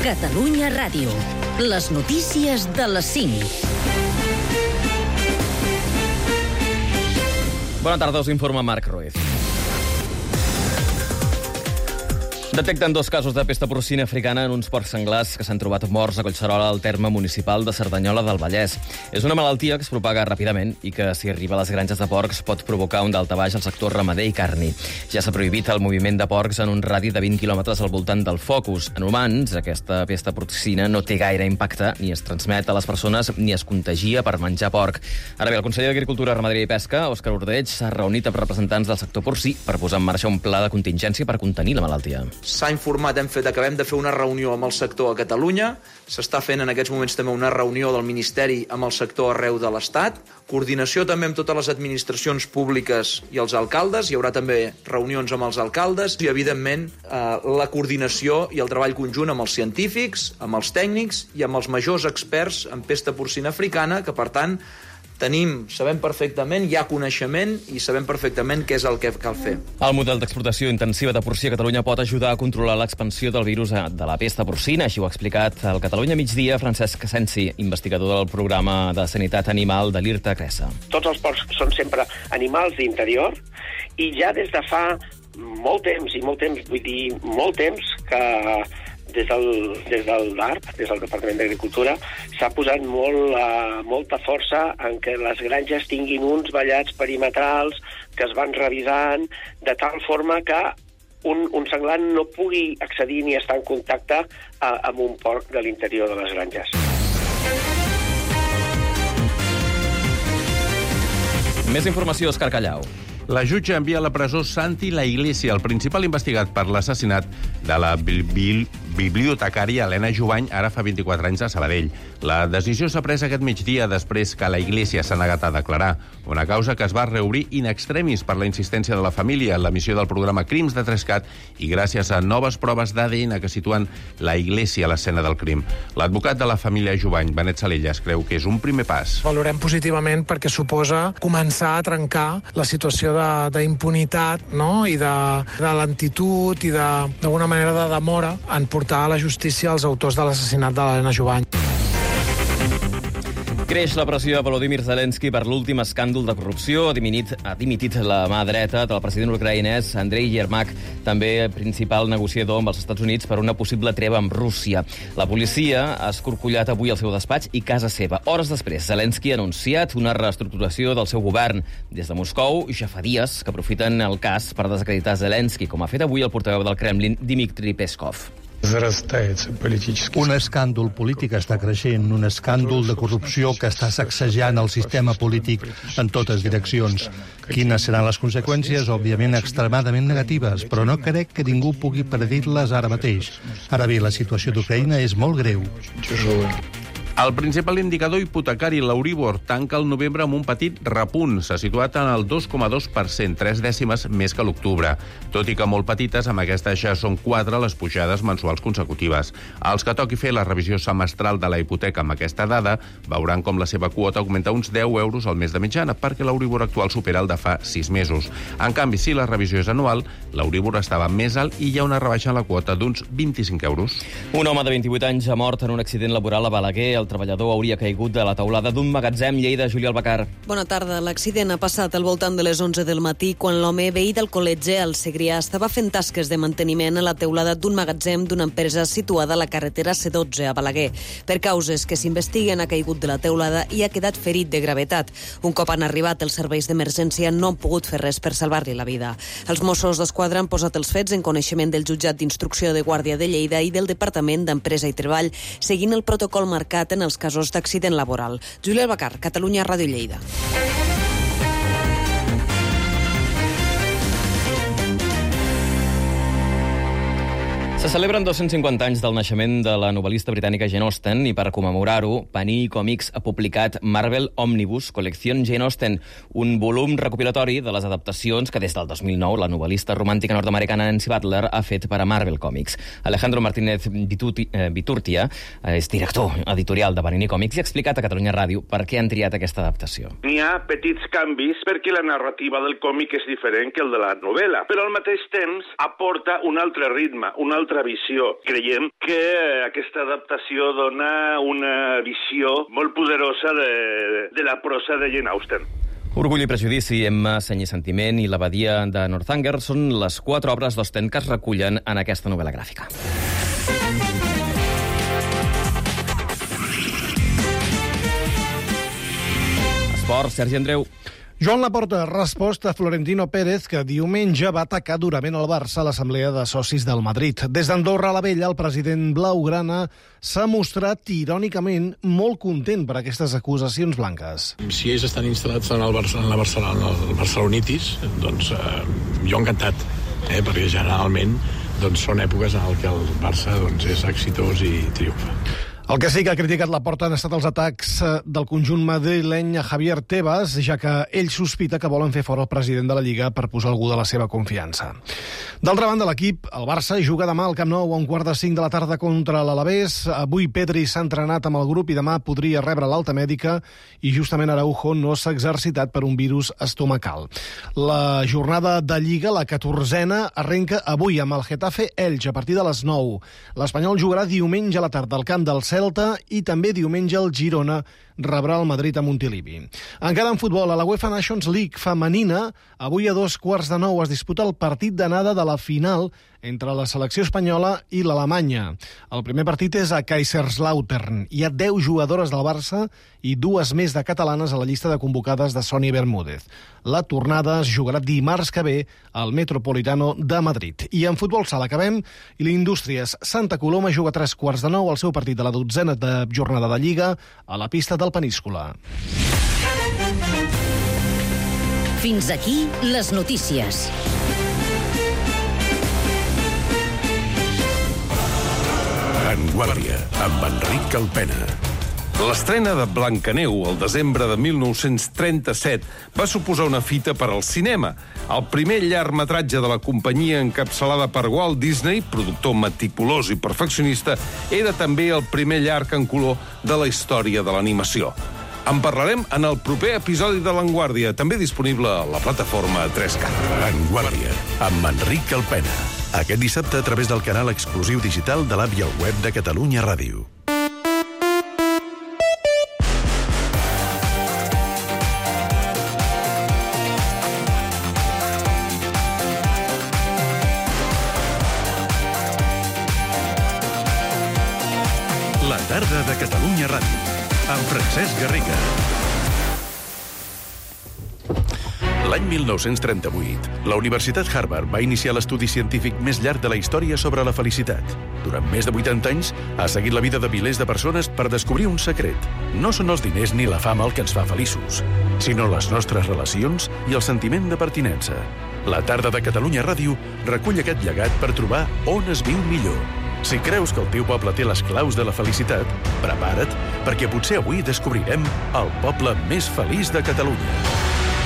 Catalunya Ràdio. Les notícies de les 5. Bona tarda, us informa Marc Ruiz. Detecten 2 casos de pesta porcina africana en uns porcs senglars que s'han trobat morts a Collserola, al terme municipal de Cerdanyola del Vallès. És una malaltia que es propaga ràpidament i que, si arriba a les granges de porcs, pot provocar un daltabaix al sector ramader i carni. Ja s'ha prohibit el moviment de porcs en un radi de 20 quilòmetres al voltant del focus. En humans, aquesta pesta porcina no té gaire impacte, ni es transmet a les persones ni es contagia per menjar porc. Ara bé, el conseller d'Agricultura, Ramaderia i Pesca, Òscar Ordeig, s'ha reunit amb representants del sector porcí per posar en marxa un pla de contingència per contenir la malaltia. S'ha informat, acabem de fer una reunió amb el sector a Catalunya, s'està fent en aquests moments també una reunió del Ministeri amb el sector arreu de l'Estat, coordinació també amb totes les administracions públiques i els alcaldes, hi haurà també reunions amb els alcaldes i, evidentment, la coordinació i el treball conjunt amb els científics, amb els tècnics i amb els majors experts en pesta porcina africana, que, per tant, sabem perfectament, hi ha coneixement i sabem perfectament què és el que cal fer. El model d'explotació intensiva de porcí a Catalunya pot ajudar a controlar l'expansió del virus de la pesta porcina. Així ho ha explicat al Catalunya Migdia Francesc Asensi, investigador del programa de sanitat animal de l'IRTA Cresa. Tots els porcs són sempre animals d'interior i ja des de fa molt temps que des del DARP, des del Departament d'Agricultura, s'ha posat molta força en que les granges tinguin uns vallats perimetrals que es van revisant, de tal forma que un senglar no pugui accedir ni estar en contacte amb un porc de l'interior de les granges. Més informació, Òscar Callau. La jutge envia a la presó Santi La Iglesia, el principal investigat per l'assassinat de la bibliotecària Helena Jubany, ara fa 24 anys, a Sabadell. La decisió s'ha pres aquest migdia després que la Iglesia s'ha negat a declarar, una causa que es va reobrir in extremis per la insistència de la família en l'emissió del programa Crims de 3CAT i gràcies a noves proves d'ADN que situen la Iglesia a l'escena del crim. L'advocat de la família Jubany, Benet Salellas, creu que és un primer pas. Valorem positivament perquè suposa començar a trencar la situació d'impunitat, no? I de lentitud i d'alguna manera de demora en portar a la justícia els autors de l'assassinat de l'Helena Jubany. Creix la pressió a Volodymyr Zelensky per l'últim escàndol de corrupció. Ha dimitit la mà dreta del president ucraïnès Andrei Yermak, també principal negociador amb els Estats Units per una possible treva amb Rússia. La policia ha escorcollat avui el seu despatx i casa seva. Hores després, Zelensky ha anunciat una reestructuració del seu govern. Des de Moscou, ja fa dies que aprofiten el cas per desacreditar Zelensky, com ha fet avui el portaveu del Kremlin, Dmitry Peskov. Un escàndol polític està creixent, un escàndol de corrupció que està sacsejant el sistema polític en totes direccions. Quines seran les conseqüències? Òbviament extremadament negatives, però no crec que ningú pugui predir-les ara mateix. Ara bé, la situació d'Ucraïna és molt greu. El principal indicador hipotecari, l'Euribor, tanca el novembre amb un petit repunt. S'ha situat en el 2,2%, 3 dècimes més que l'octubre. Tot i que molt petites, amb aquesta ja són 4 les pujades mensuals consecutives. Els que toqui fer la revisió semestral de la hipoteca amb aquesta dada veuran com la seva quota augmenta uns 10 euros al mes de mitjana, perquè l'Euribor actual supera el de fa 6 mesos. En canvi, si la revisió és anual, l'Euribor estava més alt i hi ha una rebaixa en la quota d'uns 25 euros. Un home de 28 anys ha mort en un accident laboral a Balaguer. El treballador hauria caigut de la teulada d'un magatzem. Lleida, Júlia Albacar. Bona tarda. L'accident ha passat al voltant de les 11 del matí, quan l'home, veí del col·legi al Segrià, estava fent tasques de manteniment a la teulada d'un magatzem d'una empresa situada a la carretera C12 a Balaguer. Per causes que s'investiguen, ha caigut de la teulada i ha quedat ferit de gravetat. Un cop han arribat els serveis d'emergència, no han pogut fer res per salvar-li la vida. Els Mossos d'Esquadra han posat els fets en coneixement del jutjat d'instrucció de Guàrdia de Lleida i del Departament d'Empresa i Treball, seguint el protocol marcat en els casos d'accident laboral. Júlia Albacar, Catalunya Ràdio Lleida. Se celebren 250 anys del naixement de la novel·lista britànica Jane Austen i per commemorar-ho, Panini Comics ha publicat Marvel Omnibus Collección Jane Austen, un volum recopilatori de les adaptacions que des del 2009 la novel·lista romàntica nord-americana Nancy Butler ha fet per a Marvel Comics. Alejandro Martínez Viturtia és director editorial de Panini Comics i ha explicat a Catalunya Ràdio per què han triat aquesta adaptació. N'hi ha petits canvis perquè la narrativa del còmic és diferent que el de la novel·la, però al mateix temps aporta un altre ritme, un altre altra visió. Creiem que aquesta adaptació dona una visió molt poderosa de la prosa de Jane Austen. Orgull i prejudici, Emma, Seny i sentiment i l'abadia de Northanger són les 4 obres d'Austen que es recullen en aquesta novel·la gràfica. Esports, Sergi Andreu. Joan Laporta ha respost a Florentino Pérez, que diumenge va atacar durament el Barça a l'Assemblea de Socis del Madrid. Des d'Andorra la Vella, el president blaugrana s'ha mostrat irònicament molt content per aquestes acusacions blanques. Si ells estan instal·lats en el Barcelonitis, doncs jo encantat, perquè generalment són èpoques en què el Barça és exitós i triomfa. El que sí que ha criticat Laporta han estat els atacs del conjunt madrileny a Javier Tebas, ja que ell sospita que volen fer fora el president de la Lliga per posar algú de la seva confiança. D'altra banda, l'equip, el Barça, juga demà al Camp Nou a 4:45 de la tarda contra l'Alavés. Avui Pedri s'ha entrenat amb el grup i demà podria rebre l'alta mèdica i justament Araujo no s'ha exercitat per un virus estomacal. La jornada de Lliga, la 14a, arrenca avui amb el Getafe Elx a partir de les 9. L'Espanyol jugarà diumenge a la tarda al camp del Celta i també diumenge el Girona rebrà el Madrid a Montilivi. Encara en futbol, a la UEFA Nations League femenina, avui a 8:15 es disputa el partit d'anada de la final entre la selecció espanyola i l'Alemanya. El primer partit és a Kaiserslautern. Hi ha 10 jugadores del Barça i 2 més de catalanes a la llista de convocades de Sony Bermúdez. La tornada es jugarà dimarts que ve al Metropolitano de Madrid. I en futbol sala acabem i l'Indústries Santa Coloma juga a 8:15 el seu partit de la 12a de jornada de Lliga a la pista del Peníscola. Fins aquí les notícies. En Guàrdia, amb Enric Calpena. L'estrena de Blancaneu el desembre de 1937 va suposar una fita per al cinema. El primer llargmetratge de la companyia encapçalada per Walt Disney, productor meticulós i perfeccionista, era també el primer llarg en color de la història de l'animació. En parlarem en el proper episodi de l'Enguàrdia, també disponible a la plataforma 3K. En Guàrdia, amb Enric Calpena. Aquest dissabte a través del canal exclusiu digital de l'app i el web de Catalunya Ràdio. La tarda de Catalunya Ràdio, amb Francesc Garriga. L'any 1938, la Universitat Harvard va iniciar l'estudi científic més llarg de la història sobre la felicitat. Durant més de 80 anys, ha seguit la vida de milers de persones per descobrir un secret. No són els diners ni la fama el que ens fa feliços, sinó les nostres relacions i el sentiment de pertinença. La tarda de Catalunya Ràdio recull aquest llegat per trobar on es viu millor. Si creus que el teu poble té les claus de la felicitat, prepara't, perquè potser avui descobrirem el poble més feliç de Catalunya.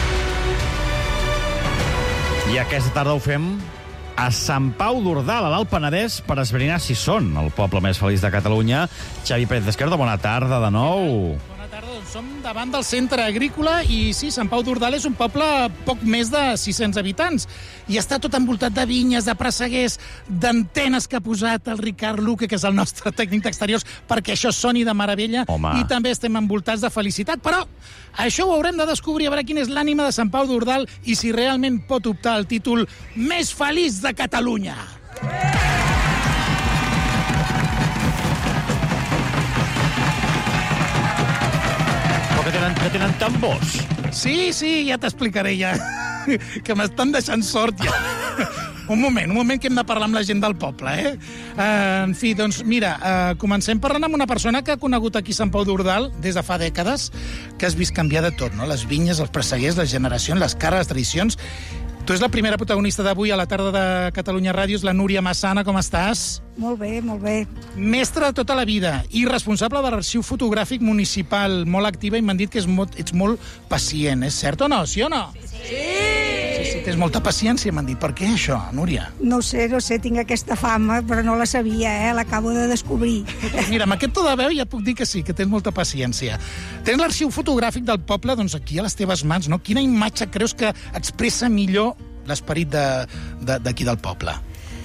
I aquesta tarda ho fem a Sant Pau d'Ordal, a l'Alt Penedès, per esbrinar si són el poble més feliç de Catalunya. Xavi Pérez d'Esquerda, bona tarda de nou. Bona tarda, doncs som davant del centre agrícola i sí, Sant Pau d'Ordal és un poble poc més de 600 habitants i està tot envoltat de vinyes, de presseguers, d'antenes que ha posat el Ricard Luque, que és el nostre tècnic d'exteriors, perquè això soni de meravella. Home. I també estem envoltats de felicitat, però això ho haurem de descobrir, a veure quina és l'ànima de Sant Pau d'Ordal i si realment pot optar al títol més feliç de Catalunya. Que tenen tambors. Sí, ja t'explicaré ja, que m'estan deixant sort ja. Un moment, que hem de parlar amb la gent del poble, En fi, doncs mira, comencem parlant amb una persona que ha conegut aquí Sant Pau d'Ordal des de fa dècades, que has vist canviar de tot, no? Les vinyes, els presseguers, les generacions, les cares, les tradicions. Tu és la primera protagonista d'avui a la tarda de Catalunya Ràdio, és la Núria Massana, com estàs? Molt bé, molt bé. Mestra de tota la vida i responsable de l'arxiu fotogràfic municipal, molt activa, i m'han dit que ets molt pacient, és cert o no? Sí o no? Sí, tens molta paciència, m'han dit. Per què això, Núria? No sé, tinc aquesta fama, però no la sabia, l'acabo de descobrir. Mira, amb aquest to de veu ja et puc dir que sí, que tens molta paciència. Tens l'arxiu fotogràfic del poble, doncs aquí a les teves mans, no? Quina imatge creus que expressa millor l'esperit d'aquí del poble?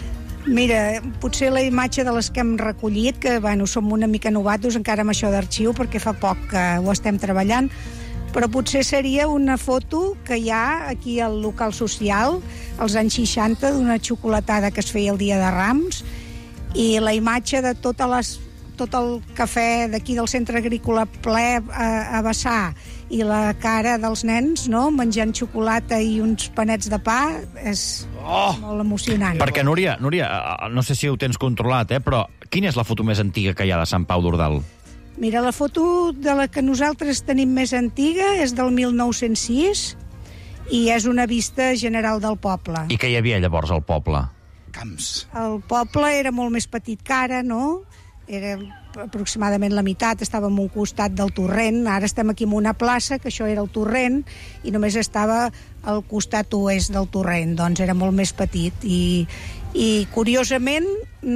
Mira, potser la imatge de les que hem recollit, que som una mica novatos encara amb això d'arxiu, perquè fa poc que ho estem treballant, però potser seria una foto que hi ha aquí al local social, als anys 60, d'una xocolatada que es feia el dia de Rams, i la imatge de tot el cafè d'aquí del centre agrícola ple a vessar, i la cara dels nens, no?, menjant xocolata i uns panets de pa, és molt emocionant. Perquè, Núria, no sé si ho tens controlat, però quina és la foto més antiga que hi ha de Sant Pau d'Ordal? Mira, la foto de la que nosaltres tenim més antiga és del 1906 i és una vista general del poble. I què hi havia llavors al poble? Camps. El poble era molt més petit que ara, no? Era aproximadament la meitat, estàvem a un costat del torrent, ara estem aquí en una plaça, que això era el torrent, i només estava al costat oest del torrent, doncs era molt més petit, i curiosament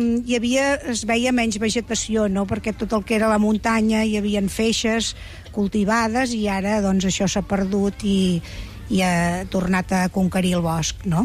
es veia menys vegetació, no?, perquè tot el que era la muntanya hi havia feixes cultivades, i ara doncs això s'ha perdut i ha tornat a conquerir el bosc, no?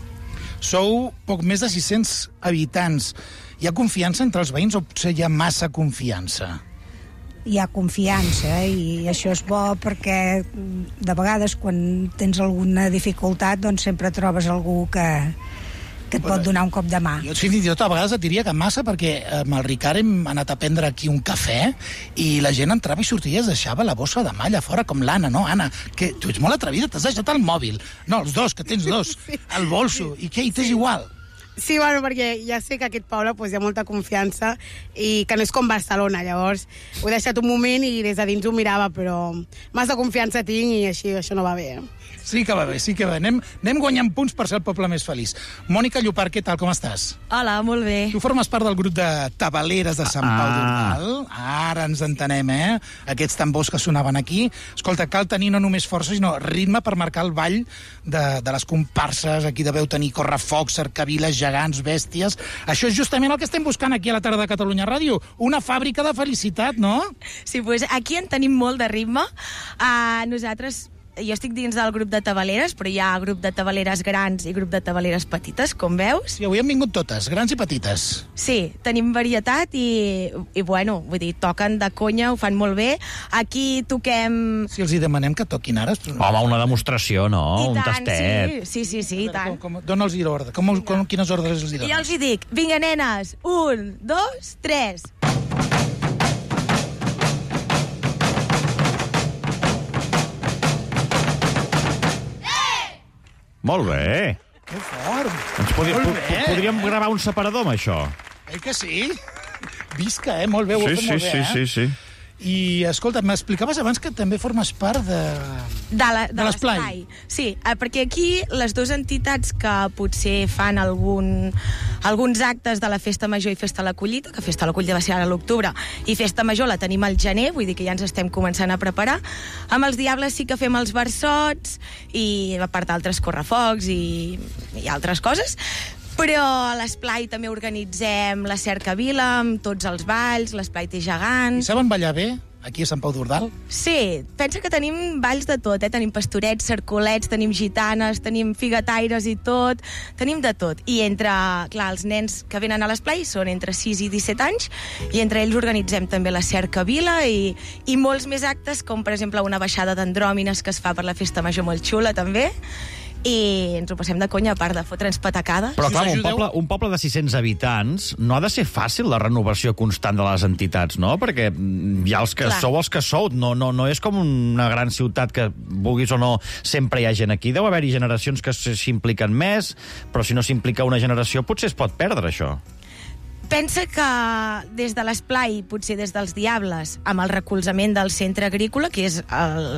Sou poc més de 600 habitants. Hi ha confiança entre els veïns o potser hi ha massa confiança? Hi ha confiança i això és bo perquè de vegades quan tens alguna dificultat doncs sempre trobes algú que et pot donar un cop de mà. Jo fins i tot a vegades et diria que massa, perquè amb el Ricard hem anat a prendre aquí un cafè i la gent entrava i sortia i es deixava la bossa de mà allà fora, com l'Anna, no? Anna, que tu ets molt atrevida, t'has deixat el mòbil. No, els dos, que tens dos. El bolso. I què? I t'és igual? Sí, bueno, perquè ja sé que aquest poble hi ha molta confiança i que no és com Barcelona, llavors ho he deixat un moment i des de dins ho mirava, però massa confiança tinc i així això no va bé. Sí que va bé, sí que va bé. Anem guanyant punts per ser el poble més feliç. Mònica Llopart, què tal, com estàs? Hola, molt bé. Tu formes part del grup de tabaleres de Sant Pau d'Ordal. Ara ens entenem, Aquests tambors que sonaven aquí. Escolta, cal tenir no només força, sinó ritme per marcar el ball de les comparses. Aquí deveu tenir correfocs, cercaviles, gegants, bèsties. Això és justament el que estem buscant aquí a la tarda de Catalunya Ràdio. Una fàbrica de felicitat, no? Sí, doncs aquí en tenim molt de ritme. Jo estic dins del grup de tabaleres, però hi ha grup de tabaleres grans i grup de tabaleres petites, com veus. Sí, avui han vingut totes, grans i petites. Sí, tenim varietat i bueno, vull dir, toquen de conya, ho fan molt bé. Aquí toquem... Si els hi demanem que toquin ara... Home, una demostració, no? Un tastet. Sí, i tant. Dóna'ls l'ordre. Quines ordres els hi dones? I els hi dic, vinga, nenes, 1, 2, 3... Molt bé. Que fort. Podríem gravar un separador amb això. Que sí? Visca, molt bé, ho has fet molt bé, Sí. I, escolta, m'explicaves abans que també formes part de l'Esplai. Sí, perquè aquí les dues entitats que potser fan alguns actes de la Festa Major i Festa a la Collita, que Festa a la Collita va ser ara a l'octubre, i Festa Major la tenim al gener, vull dir que ja ens estem començant a preparar. Amb els Diables sí que fem els versots, i a part d'altres correfocs i altres coses. Però a l'Esplai també organitzem la cercavila amb tots els balls, l'Esplai té gegants... I saben ballar bé, aquí a Sant Pau d'Ordal? Sí, pensa que tenim balls de tot, Tenim pastorets, cercolets, tenim gitanes, tenim figataires i tot, tenim de tot. I clar, els nens que venen a l'Esplai són entre 6 i 17 anys, i entre ells organitzem també la cercavila i molts més actes, com per exemple una baixada d'andròmines que es fa per la Festa Major molt xula també, i ens ho passem de conya, a part de fotre'ns patacades. Però clar, un poble de 600 habitants no ha de ser fàcil la renovació constant de les entitats, no? Perquè hi ha els que sou els que sou, no és com una gran ciutat que, vulguis o no, sempre hi ha gent aquí. Deu haver-hi generacions que s'impliquen més, però si no s'implica una generació potser es pot perdre, això. Pensa que des de l'Esplai, potser des dels Diables, amb el recolzament del centre agrícola, que és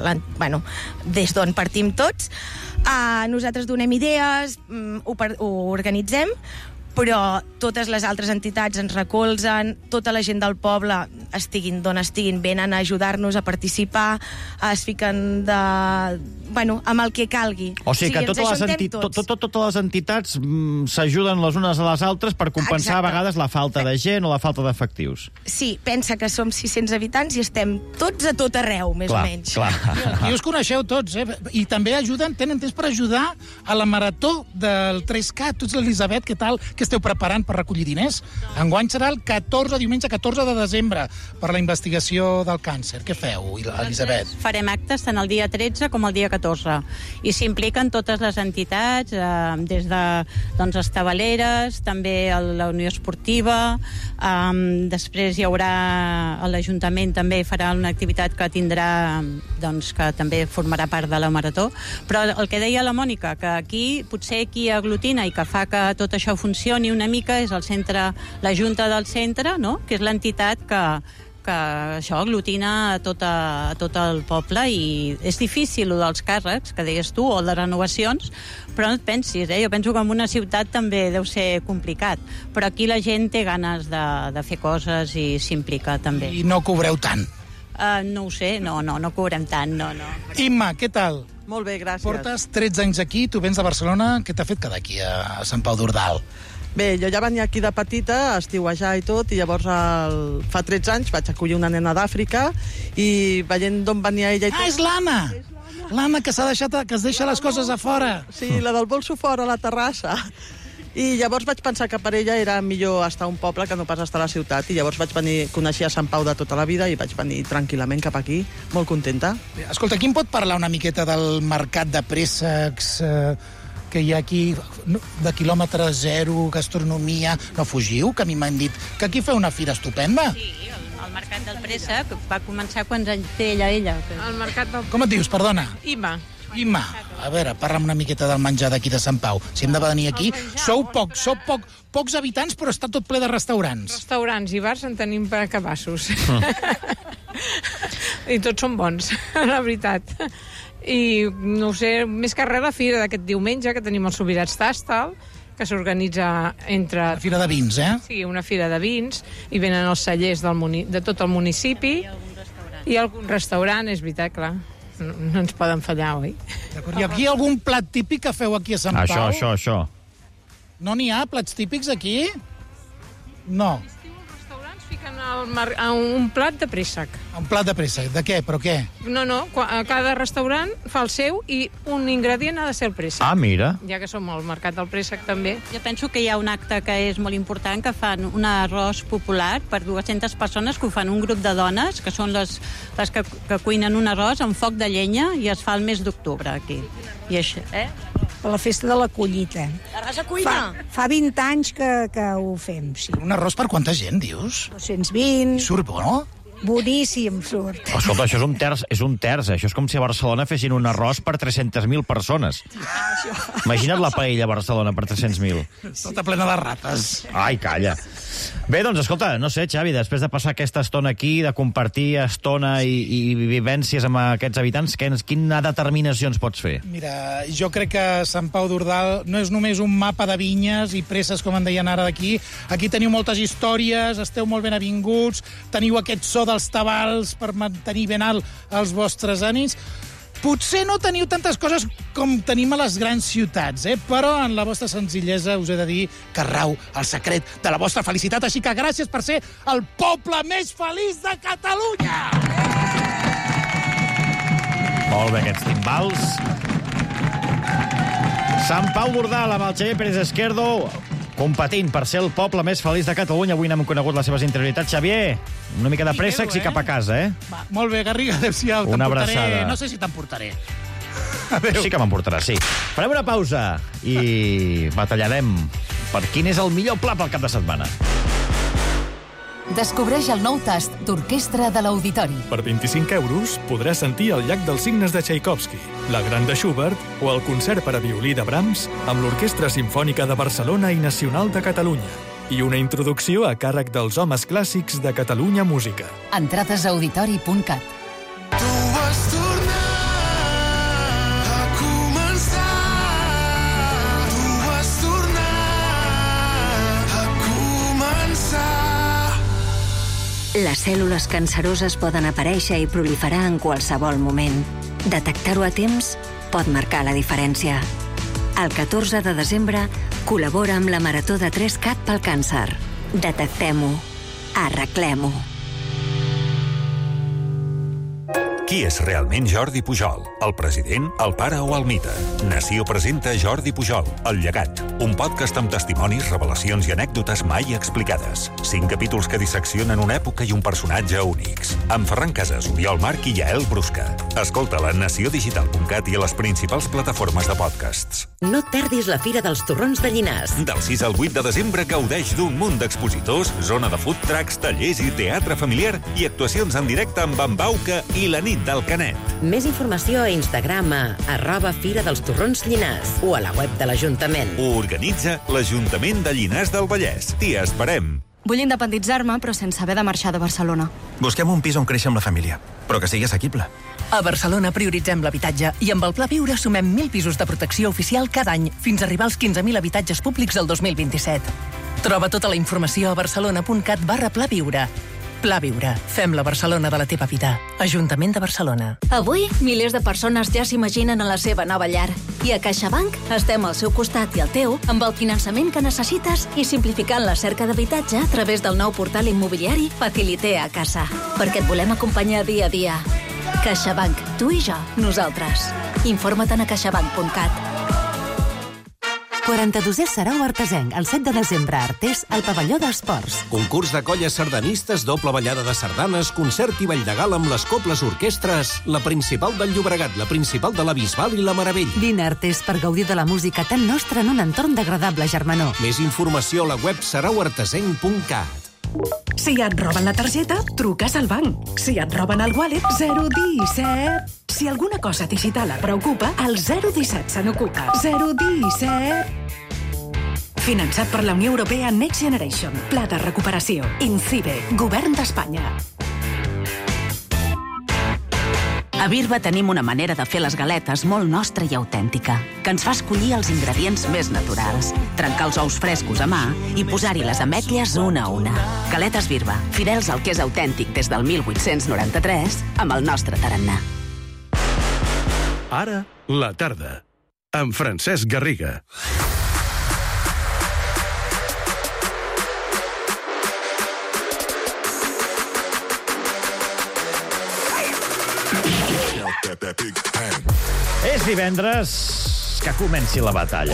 des d'on partim tots, nosaltres donem idees, ho organitzem, però totes les altres entitats ens recolzen, tota la gent del poble, estiguin d'on estiguin, venen a ajudar-nos a participar, es fiquen amb el que calgui. O sigui que totes les entitats s'ajuden les unes a les altres per compensar a vegades la falta de gent o la falta d'efectius. Sí, pensa que som 600 habitants i estem tots a tot arreu, més o menys. I us coneixeu tots, I també tenen temps per ajudar a la marató del 3K. Tu ets l'Elisabet, què tal? Què esteu preparant per recollir diners? Enguany serà el diumenge 14 de desembre, per la investigació del càncer. Què feu, Elisabet? Farem actes tant el dia 13 com el dia 14. I s'impliquen totes les entitats, des de estabaleres, també la Unió Esportiva, després hi haurà l'Ajuntament també farà una activitat que tindrà, que també formarà part de la Marató. Però el que deia la Mònica, que aquí potser qui aglutina i que fa que tot això funcioni una mica és el centre, la Junta del Centre, no? Que és l'entitat que això aglutina tot el poble, i és difícil, dels càrrecs, que deies tu, o de renovacions, però no et pensis, jo penso que en una ciutat també deu ser complicat, però aquí la gent té ganes de fer coses i s'implica també. I no cobreu tant? No ho sé, no cobrem tant, no. Imma, què tal? Molt bé, gràcies. Portes 13 anys aquí, tu vens de Barcelona, què t'ha fet quedar aquí a Sant Pau d'Ordal? Bé, jo ja venia aquí de petita, a estiuejar i tot, i llavors fa 13 anys vaig acollir una nena d'Àfrica i veient d'on venia ella i tot... És l'Anna! L'Anna, que es deixa les coses a fora. Sí, la del bolso fora, a la terrassa. I llavors vaig pensar que per ella era millor estar a un poble que no pas estar a la ciutat, i llavors vaig venir, coneixia Sant Pau de tota la vida i vaig venir tranquil·lament cap aquí, molt contenta. Escolta, qui em pot parlar una miqueta del mercat de préssecs que hi ha aquí, de quilòmetre zero, gastronomia? No fugiu, que a mi m'han dit que aquí feu una fira estupenda. Sí, el mercat del préssec va començar quan té ella. El mercat del... Com et dius, perdona? Imma. A veure, parla'm una miqueta del menjar d'aquí de Sant Pau. Si hem de venir aquí, sou pocs habitants, però està tot ple de restaurants. Restaurants i bars en tenim per cabassos. I tots són bons, la veritat. I, no sé, més que res la fira d'aquest diumenge, que tenim els Sobirats Tàstal, que s'organitza entre... Una fira de vins, Sí, una fira de vins, i venen els cellers de tot el municipi. I algun restaurant, és veritat, clar. No ens poden fallar, oi? Hi ha aquí algun plat típic que feu aquí a Sant Pau? Això. No n'hi ha plats típics aquí? No. Els restaurants fiquen un plat de préssec. Un plat de préssec? De què? Però què? No, cada restaurant fa el seu i un ingredient ha de ser el préssec. Ah, mira. Ja que som al mercat del préssec també. Jo penso que hi ha un acte que és molt important, que fan un arròs popular per 200 persones, que ho fan un grup de dones, que són les que cuinen un arròs amb foc de llenya, i es fa el mes d'octubre aquí. I això, A la festa de la collita. Arròs a cuina? Fa 20 anys que ho fem, sí. Un arròs per quanta gent, dius? 220. I surt bo, no? Boníssim, surt. Escolta, això és un terç. Això és com si a Barcelona fessin un arròs per 300.000 persones. Imagina't la paella a Barcelona per 300.000. Tota plena de rates. Ai, calla. Bé, doncs, escolta, no sé, Xavi, després de passar aquesta estona aquí, de compartir estona i vivències amb aquests habitants, quina determinació ens pots fer? Mira, jo crec que Sant Pau d'Ordal no és només un mapa de vinyes i presses, com en deien ara d'aquí. Aquí teniu moltes històries, esteu molt ben avinguts, teniu aquest so dels tabals per mantenir ben alt els vostres ànims. Potser no teniu tantes coses com tenim a les grans ciutats, però en la vostra senzillesa us he de dir que rau el secret de la vostra felicitat. Així que gràcies per ser el poble més feliç de Catalunya! Molt bé, aquests timbals. Sant Pau d'Ordal amb el Xavier Pérez Esquerdo, competint per ser el poble més feliç de Catalunya. Avui n'hem conegut les seves interioritats. Xavier, una mica de préssecs i cap a casa, Va, molt bé, Garriga, adéu-siau. Una abraçada. No sé si t'emportaré. Sí que m'emportarà, sí. Farem una pausa i batallarem per quin és el millor pla pel cap de setmana. Descobreix el nou tast d'orquestra de l'Auditori. Per 25 euros podràs sentir el Llac dels Cignes de Tchaikovsky, la Gran de Schubert o el concert per a violí de Brahms amb l'Orquestra Simfònica de Barcelona i Nacional de Catalunya. I una introducció a càrrec dels homes clàssics de Catalunya Música. Entrades a auditori.cat. Tu vas tornar a començar. Tu vas tornar a començar. Les cèl·lules canceroses poden aparèixer i proliferar en qualsevol moment. Detectar-ho a temps pot marcar la diferència. El 14 de desembre col·labora amb la Marató de 3CAT pel càncer. Detectem-ho. Arreglem-ho. Qui és realment Jordi Pujol? El president, el pare o el mite? Nació presenta Jordi Pujol, El llegat, un podcast amb testimonis, revelacions i anècdotes mai explicades. 5 capítols que disseccionen una època i un personatge únics. Amb Ferran Casas, Oriol Marc i Yael Brusca. Escolta-la a naciodigital.cat i a les principals plataformes de podcasts. No et perdis la Fira dels Torrons de Llinars. Del 6 al 8 de desembre gaudeix d'un munt d'expositors, zona de food trucks, tallers i teatre familiar i actuacions en directe amb en Bauca i la nit del Canet. Més informació a Instagram a @Fira dels Torrons Llinars o a la web de l'Ajuntament. Ho organitza l'Ajuntament de Llinars del Vallès. T'hi esperem. Vull independitzar-me, però sense haver de marxar de Barcelona. Busquem un pis on créixer amb la família, però que sigui assequible. A Barcelona prioritzem l'habitatge i amb el Pla Viure sumem 1.000 pisos de protecció oficial cada any fins a arribar als 15.000 habitatges públics el 2027. Troba tota la informació a barcelona.cat/Pla Viure. Pla Viure. Fem la Barcelona de la teva vida. Ajuntament de Barcelona. Avui, milers de persones ja s'imaginen en la seva nova llar. I a CaixaBank estem al seu costat i al teu amb el finançament que necessites i simplificant la cerca d'habitatge a través del nou portal immobiliari Facilité a Casa. Perquè et volem acompanyar dia a dia. CaixaBank. Tu i jo. Nosaltres. Informa't a caixabank.cat. 42è Sarau Artesenc, el 7 de desembre a Artés, al pavelló d'Esports. Concurs de colles sardanistes, doble ballada de sardanes, concert i ball de gala amb les cobles orquestres, la principal del Llobregat, la principal de la Bisbal i la Meravella. Vine a Artés per gaudir de la música tan nostra en un entorn d'agradable germanor. Més informació a la web sarauartesenc.cat. Si et roben la targeta, truques al banc. Si et roben el wallet, 017. Si alguna cosa digital et preocupa, el 017 se n'ocupa. 017. Finançat per la Unió Europea Next Generation. Pla de recuperació. INCIBE. Govern d'Espanya. A Birba tenim una manera de fer les galetes molt nostra i autèntica, que ens fa escollir els ingredients més naturals, trencar els ous frescos a mà i posar-hi les ametlles una a una. Galetes Birba, fidels al que és autèntic des del 1893, amb el nostre tarannà. Ara, la tarda, amb Francesc Garriga. És divendres, que comenci la batalla.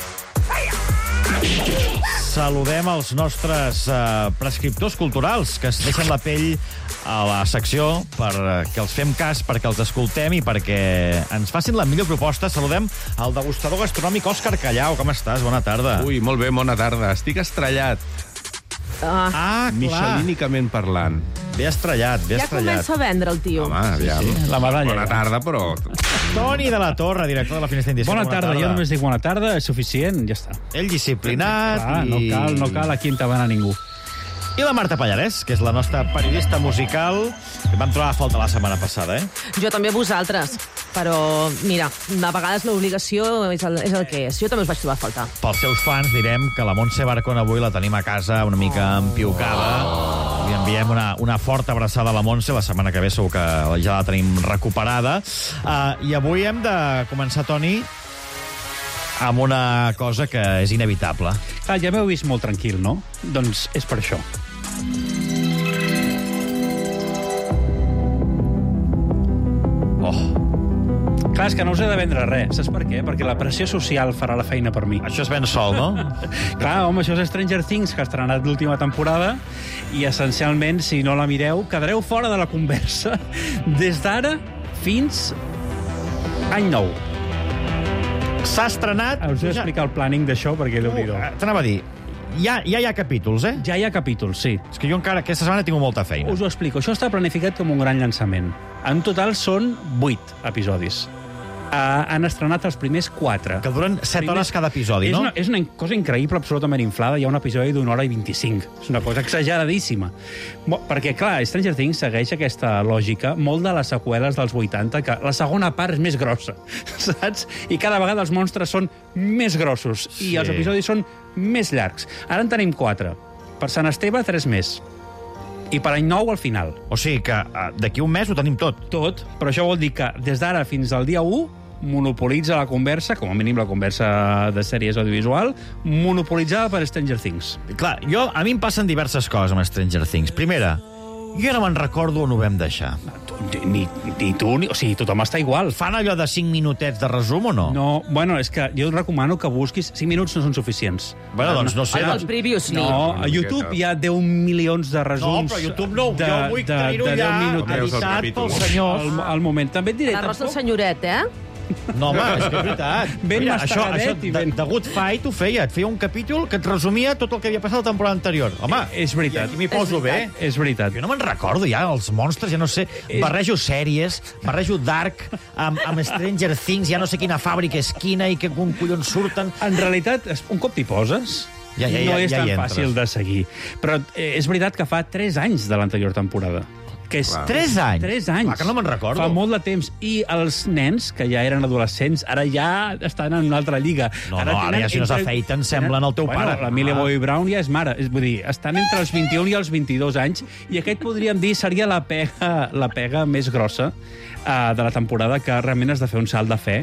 Saludem els nostres prescriptors culturals, que es deixen la pell a la secció perquè els fem cas, perquè els escoltem i perquè ens facin la millor proposta. Saludem el degustador gastronòmic Òscar Callau. Com estàs? Bona tarda. Ui, molt bé, bona tarda. Estic estrellat. Clar. Michelínicament parlant. Bé estrellat, bé ja estrellat. comença a vendre el tio. Home, aviam. Sí, la medalla. Bona tarda, però... Toni de la Torre, director de la Finestra Indiscret. Bona tarda, jo només dic bona tarda, és suficient, ja està. Ell disciplinat. Clar, i... no cal aquí entabanar ningú. I la Marta Pallarès, que és la nostra periodista musical, que vam trobar a falta la setmana passada, eh? Jo també vosaltres, però mira, a vegades l'obligació és el que és. Jo també us vaig trobar a falta. Pels seus fans direm que la Montse Barcon avui la tenim a casa una mica empiucada. Li enviem una forta abraçada a la Montse. La setmana que ve segur que ja la tenim recuperada. I avui hem de començar, Toni, amb una cosa que és inevitable. Clar, ja m'heu vist molt tranquil, no? Doncs és per això. Clar, és que no us he de vendre res. Saps per què? Perquè la pressió social farà la feina per mi. Això es ven sol, no? Clar, home, això és Stranger Things, que ha estrenat l'última temporada, i essencialment, si no la mireu, quedareu fora de la conversa des d'ara fins any nou. S'ha estrenat... Us he d'explicar el planning d'això, perquè Déu-n'hi-do. T'anava a dir, ja hi ha capítols, eh? Ja hi ha capítols, sí. És que jo encara aquesta setmana tinc molta feina. Us ho explico. Això està planificat com un gran llançament. En total són 8 episodis. Han estrenat els primers 4. Que duren 7 hores cada episodi, no? És una cosa increïble, absolutament inflada. Hi ha un episodi d'1 hora i 25. És una cosa exageradíssima. Perquè, clar, Stranger Things segueix aquesta lògica molt de les seqüeles dels 80, que la segona part és més grossa, saps? I cada vegada els monstres són més grossos i els episodis són més llargs. Ara en tenim 4. Per Sant Esteve, 3 més. I per any nou al final. O sigui que d'aquí un mes ho tenim tot. Tot, però això vol dir que des d'ara fins al dia 1 monopolitza la conversa, com a mínim la conversa de sèries audiovisual, monopolitzada per Stranger Things. Clar, a mi em passen diverses coses amb Stranger Things. Primera, Jo no me'n recordo on ho vam deixar. Ni tu, o sigui, tothom està igual. Fan allò de 5 minutets de resum o no? No, bueno, és que jo et recomano que busquis... 5 minuts no són suficients. Bueno, doncs no sé. Els previously. No, a YouTube hi ha 10 milions de resums. No, però YouTube no, jo vull tenir-ho ja editat pels senyors. Al moment. També et diré... L'arròs del senyoret, No, home, és que és veritat. Ben Mira, mastegadet i ben... The Good Fight ho feia. Et feia un capítol que et resumia tot el que havia passat la temporada anterior. Home, és veritat. I m'hi poso bé. És veritat. Jo no me'n recordo ja, els monstres, ja no sé. Barrejo sèries, barrejo Dark amb Stranger Things, ja no sé quina fàbrica és quina i que collons surten. En realitat, un cop t'hi poses... no és tan fàcil de seguir. Però és veritat que fa 3 anys de l'anterior temporada. Que és 3 anys? 3 anys. Clar, que no me'n recordo. Fa molt de temps. I els nens, que ja eren adolescents, ara ja estan en una altra lliga. Ara ja si no s'afeiten semblen el teu pare. L'Emília Bobby Brown ja és mare. Vull dir, estan entre els 21 i els 22 anys, i aquest podríem dir seria la pega més grossa de la temporada, que realment has de fer un salt de fe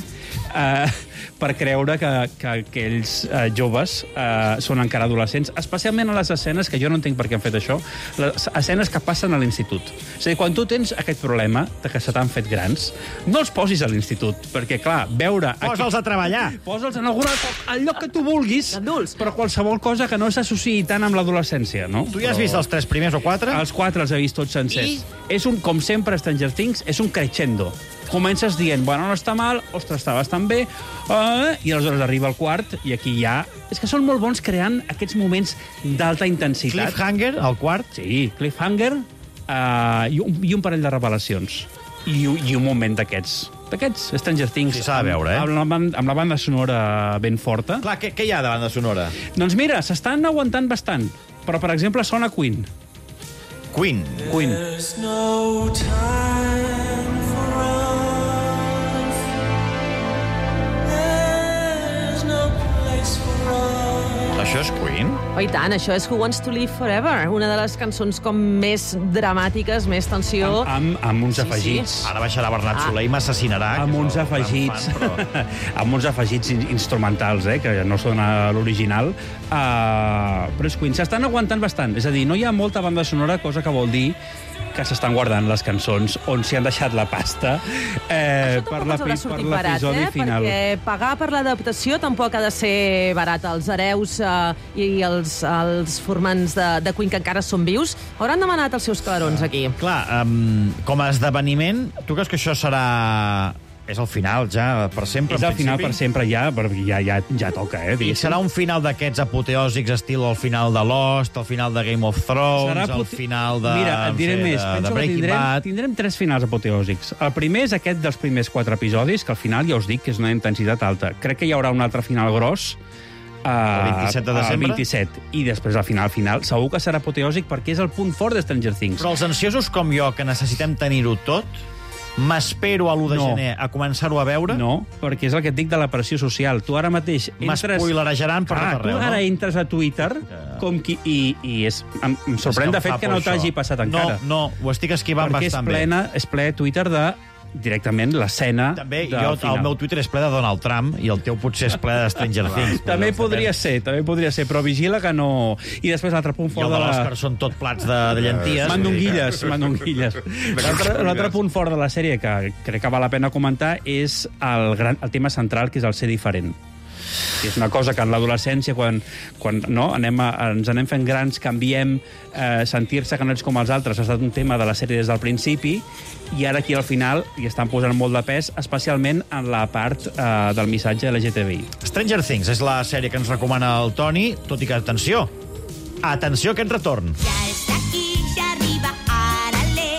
per creure que aquells joves són encara adolescents, especialment a les escenes, que jo no entenc per què han fet això, les escenes que passen a l'institut. És a dir, quan tu tens aquest problema de que se t'han fet grans, no els posis a l'institut, perquè, clar, veure... Posa'ls a treballar. Posa'ls en al lloc que tu vulguis, però qualsevol cosa que no s'associï tant amb l'adolescència, no? Tu ja has vist els 3 primers o 4? Els 4 els he vist tots sencers. És com sempre, Stranger Things, és un crescendo. Comences dient, bueno, no està mal, ostres, està bastant bé, i aleshores arriba el 4, i aquí ja... És que són molt bons creant aquests moments d'alta intensitat. Cliffhanger, el 4? Sí, cliffhanger, i un parell de revelacions. I un moment d'aquests. Stranger Things. Sí, s'ha de veure, Amb la banda sonora ben forta. Clar, què hi ha de banda sonora? Doncs mira, s'estan aguantant bastant. Però, per exemple, sona Queen. Queen. There's no time for us. There's no place for us. Això és Queen? Oh, i tant, això és Who Wants to Live Forever, una de les cançons com més dramàtiques, més tensió. Amb uns afegits. Ara baixarà Bernat Soler i m'assassinarà. Amb uns afegits. Amb uns afegits instrumentals, que no són a l'original. Però és Queen. S'estan aguantant bastant. És a dir, no hi ha molta banda sonora, cosa que vol dir que s'estan guardant les cançons on s'hi han deixat la pasta per l'episodi final. Perquè pagar per l'adaptació tampoc ha de ser barat. Els hereus i els formants de Queen, que encara són vius, hauran demanat els seus clarons aquí. Clar, com a esdeveniment, tu creus que això serà... És el final, ja, per sempre, és el final per sempre, ja, perquè ja toca, I serà un final d'aquests apoteòsics, estil el final de Lost, el final de Game of Thrones, el final de... Mira, et diré més. De Breaking Bad. Tindrem 3 finals apoteòsics. El primer és aquest dels primers 4 episodis, que al final, ja us dic, que és una intensitat alta. Crec que hi haurà un altre final gros, el 27 de desembre? El 27. I després, al final, segur que serà apoteòsic perquè és el punt fort de Stranger Things. Però els ansiosos com jo, que necessitem tenir-ho tot, m'espero a l'1 de gener a començar-ho a veure? No, perquè és el que et dic de la pressió social. Tu ara mateix entres... M'espoilerejaran per tot arreu, tu ara entres a Twitter i em sorprèn de fet que no t'hagi passat encara. No, ho estic esquivant bastant bé. Perquè és ple Twitter de directament l'escena... També, el meu Twitter és ple de Donald Trump i el teu potser és ple de Stranger Things. També podria ser, però vigila que no... I després l'altre punt fort de l'Òscar són tot plats de llenties. Mandonguilles. L'altre punt fort de la sèrie que crec que val la pena comentar és el tema central, que és el ser diferent. És una cosa que en l'adolescència, quan ens anem fent grans, canviem, sentir-se que no ets com els altres, ha estat un tema de la sèrie des del principi, i ara aquí al final hi estan posant molt de pes, especialment en la part del missatge LGTBI. Stranger Things és la sèrie que ens recomana el Toni, tot i que, atenció a aquest retorn. Ja està aquí, ja arriba, ara-le.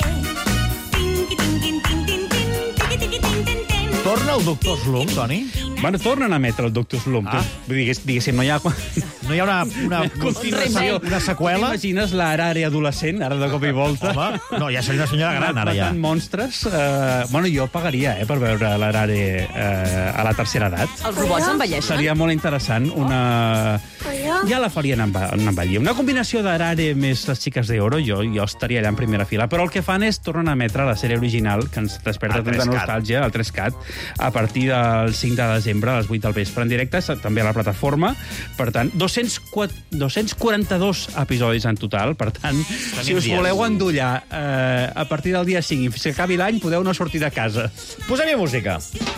Torna el Doctor Slump, Toni? Bueno, tornen a emetre el Doctor Slump. Diguéssim, no hi ha... No hi ha una continuació, una seqüela? T'imagines l'Arare adolescent, ara de cop i volta? Home, no, ja seria una senyora gran, ara ja. Matant monstres. Jo pagaria, per veure l'Arare a la tercera edat. Els robots envelleixen? Seria molt interessant una... ja la farien envellir. Una combinació d'Arare més les xiques d'Oro, jo estaria allà en primera fila, però el que fan és tornen a emetre la sèrie original, que ens desperta tanta nostàlgia, el 3CAT, a partir del 5 de desembre a les 8 del vespre en directe, també a la plataforma. Per tant, 242 episodis en total. Per tant, si us voleu endollar a partir del dia 5 i fins que acabi l'any, podeu no sortir de casa. Posem-hi música.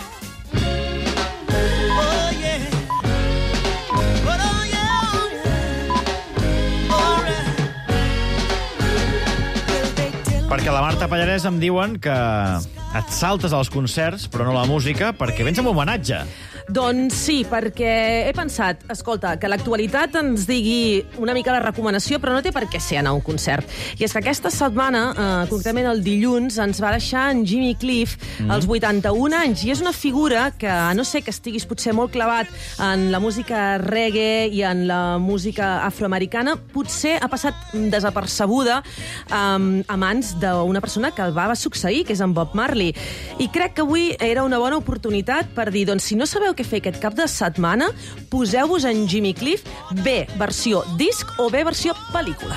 Perquè la Marta Pallarès em diuen que et saltes als concerts, però no la música, perquè vens amb homenatge. Doncs sí, perquè he pensat, escolta, que l'actualitat ens digui una mica la recomanació, però no té per què ser anar a un concert. I és que aquesta setmana, concretament el dilluns, ens va deixar en Jimmy Cliff als 81 anys, i és una figura que, a no ser que estiguis potser molt clavat en la música reggae i en la música afroamericana, potser ha passat desapercebuda a mans d'una persona que el va succeir, que és en Bob Marley. I crec que avui era una bona oportunitat per dir, doncs, si no sabeu què fer aquest cap de setmana, poseu-vos en Jimmy Cliff, bé versió disc o bé versió pel·lícula.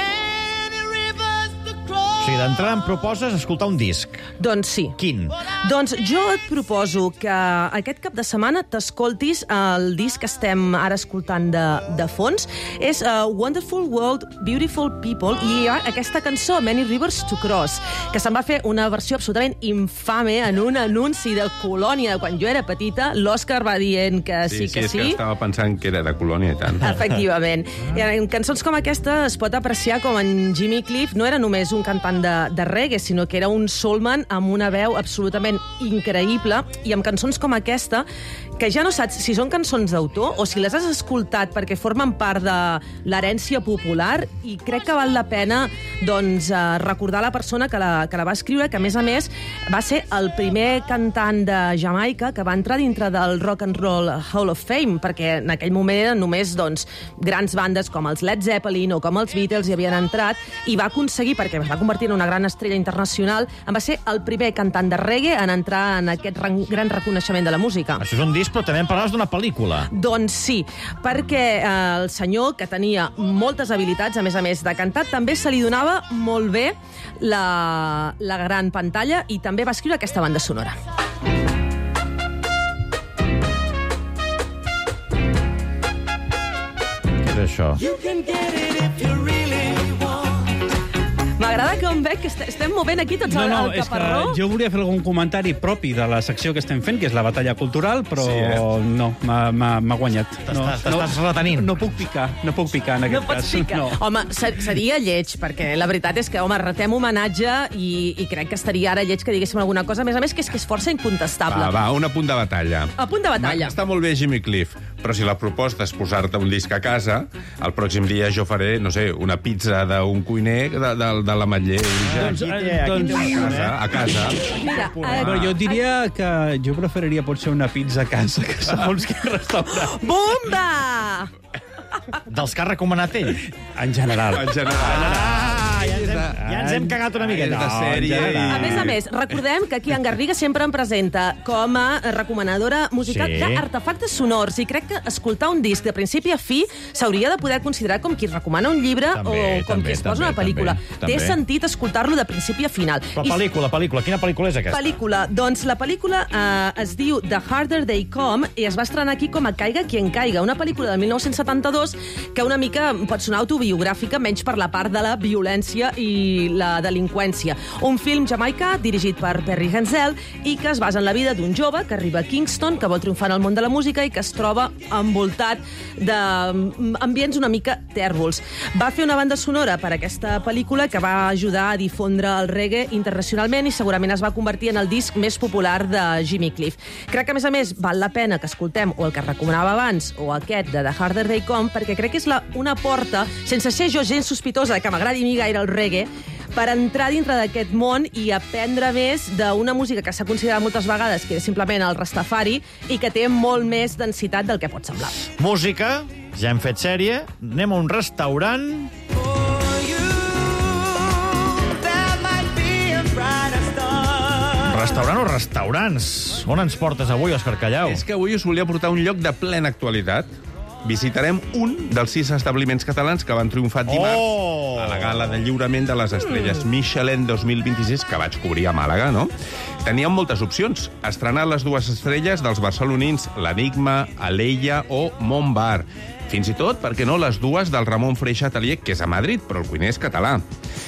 O sigui, d'entrada em proposes escoltar un disc. Doncs sí. Quin? Doncs jo et proposo que aquest cap de setmana t'escoltis el disc que estem ara escoltant de fons. És Wonderful World, Beautiful People, i hi ha aquesta cançó, Many Rivers to Cross, que se'n va fer una versió absolutament infame en un anunci de Colònia. Quan jo era petita, l'Òscar va dient que sí, que sí. És que estava pensant que era de Colònia i tant. Efectivament. I en cançons com aquesta es pot apreciar com en Jimmy Cliff no era només un cantant de reggae, sinó que era un soulman amb una veu absolutament increïble, i amb cançons com aquesta, que ja no saps si són cançons d'autor o si les has escoltat perquè formen part de l'herència popular, i crec que val la pena doncs, recordar la persona que la va escriure, que a més va ser el primer cantant de Jamaica que va entrar dintre del Rock and Roll Hall of Fame, perquè en aquell moment eren només doncs, grans bandes com els Led Zeppelin o com els Beatles hi havien entrat, i va aconseguir, perquè es va convertir en una gran estrella internacional, va ser el primer cantant de reggae en entrar en aquest gran reconeixement de la música. Això és un disc, però també em parlaves d'una pel·lícula. Doncs sí, perquè el senyor, que tenia moltes habilitats, a més de cantar, també se li donava molt bé la gran pantalla, i també va escriure aquesta banda sonora. Què és això? M'agrada que on veig que estem movent aquí tots el caparró. És que jo volia fer algun comentari propi de la secció que estem fent, que és la batalla cultural, però no, m'ha guanyat. T'estàs retenint. No puc picar en aquest cas. No pots picar. Home, seria lleig, perquè la veritat és que, retem homenatge, i crec que estaria ara lleig que diguéssim alguna cosa, a més que és força incontestable. Va, un apunt de batalla. A punt de batalla. Està molt bé Jimmy Cliff, però si la proposta és posar-te un disc a casa, el pròxim dia jo faré, no sé, una pizza d'un cuiner de l'Ametller. A casa. Mira, però jo diria que jo preferiria potser una pizza a casa que segons quin restaurant. Bomba! Dels que ha recomanat ell? En general. Ja ens hem cagat una miqueta. A més, recordem que aquí en Garriga sempre em presenta com a recomanadora musical d'artefactes sonors, i crec que escoltar un disc de principi a fi s'hauria de poder considerar com qui recomana un llibre o com qui es posa una pel·lícula. Té sentit escoltar-lo de principi a final. Però pel·lícula, quina pel·lícula és aquesta? Pel·lícula, doncs la pel·lícula es diu The Harder They Come, i es va estrenar aquí com a Caiga quien caiga, una pel·lícula de 1972 que una mica pot sonar autobiogràfica, menys per la part de la violència i la delinqüència. Un film jamaicà dirigit per Perry Hensel i que es basa en la vida d'un jove que arriba a Kingston, que vol triomfar en el món de la música i que es troba envoltat d'ambients una mica tèrbols. Va fer una banda sonora per aquesta pel·lícula que va ajudar a difondre el reggae internacionalment, i segurament es va convertir en el disc més popular de Jimmy Cliff. Crec que, a més, val la pena que escoltem o el que recomanava abans o aquest de The Harder They Come, perquè crec que és una porta, sense ser jo gens sospitosa que m'agradi a mi gaire el reggae, per entrar dintre d'aquest món i aprendre més d'una música que s'ha considerat moltes vegades que és simplement el Rastafari i que té molt més densitat del que pot semblar. Música, ja hem fet sèrie, anem a un restaurant... Restaurant o restaurants? On ens portes avui, Òscar Callau? És que avui us volia portar un lloc de plena actualitat. visitarem un dels 6 establiments catalans que van triomfar dimarts a la gala de lliurament de les estrelles Michelin 2026, que vaig cobrir a Màlaga, no? Teníem moltes opcions. Estrenar les 2 estrelles dels barcelonins, l'Enigma, Aleia o Montbar. Fins i tot, perquè no, les 2 del Ramon Freixa Atelier, que és a Madrid, però el cuiner és català.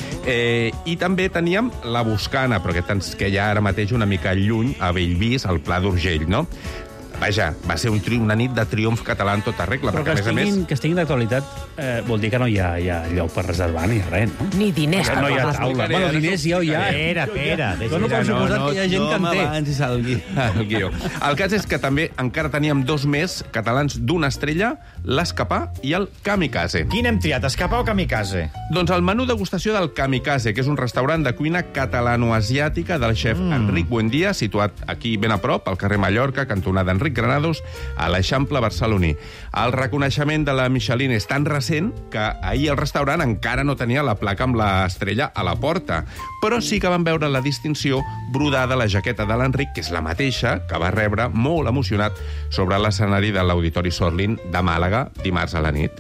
I també teníem la Buscana, però aquest ens queia ara mateix una mica lluny, a Bellvís, al Pla d'Urgell, no? Vaja, va ser una nit de triomf català en tota regla. Però perquè, que estiguin d'actualitat vol dir que no hi ha lloc per reservar ni res, no? Ni diners. No hi ha taula. Bueno, diners ja hi ha. Espera. Dono per suposat que hi ha gent que en té. Abans el guió. El cas és que també encara teníem 2 més catalans d'una estrella, l'Escapar i el Kamikaze. Quin hem triat, Escapar o Kamikaze? Doncs el menú degustació del Kamikaze, que és un restaurant de cuina catalano-asiàtica del xef Enric Buendía, situat aquí ben a prop, al carrer Mallorca, cantonada Enric Granados, a l'Eixample barceloní. El reconeixement de la Michelin és tan recent que ahir el restaurant encara no tenia la placa amb l'estrella a la porta, però sí que van veure la distinció brodada a la jaqueta de l'Enric, que és la mateixa que va rebre molt emocionat sobre l'escenari de l'Auditori Sorlin de Màlaga dimarts a la nit.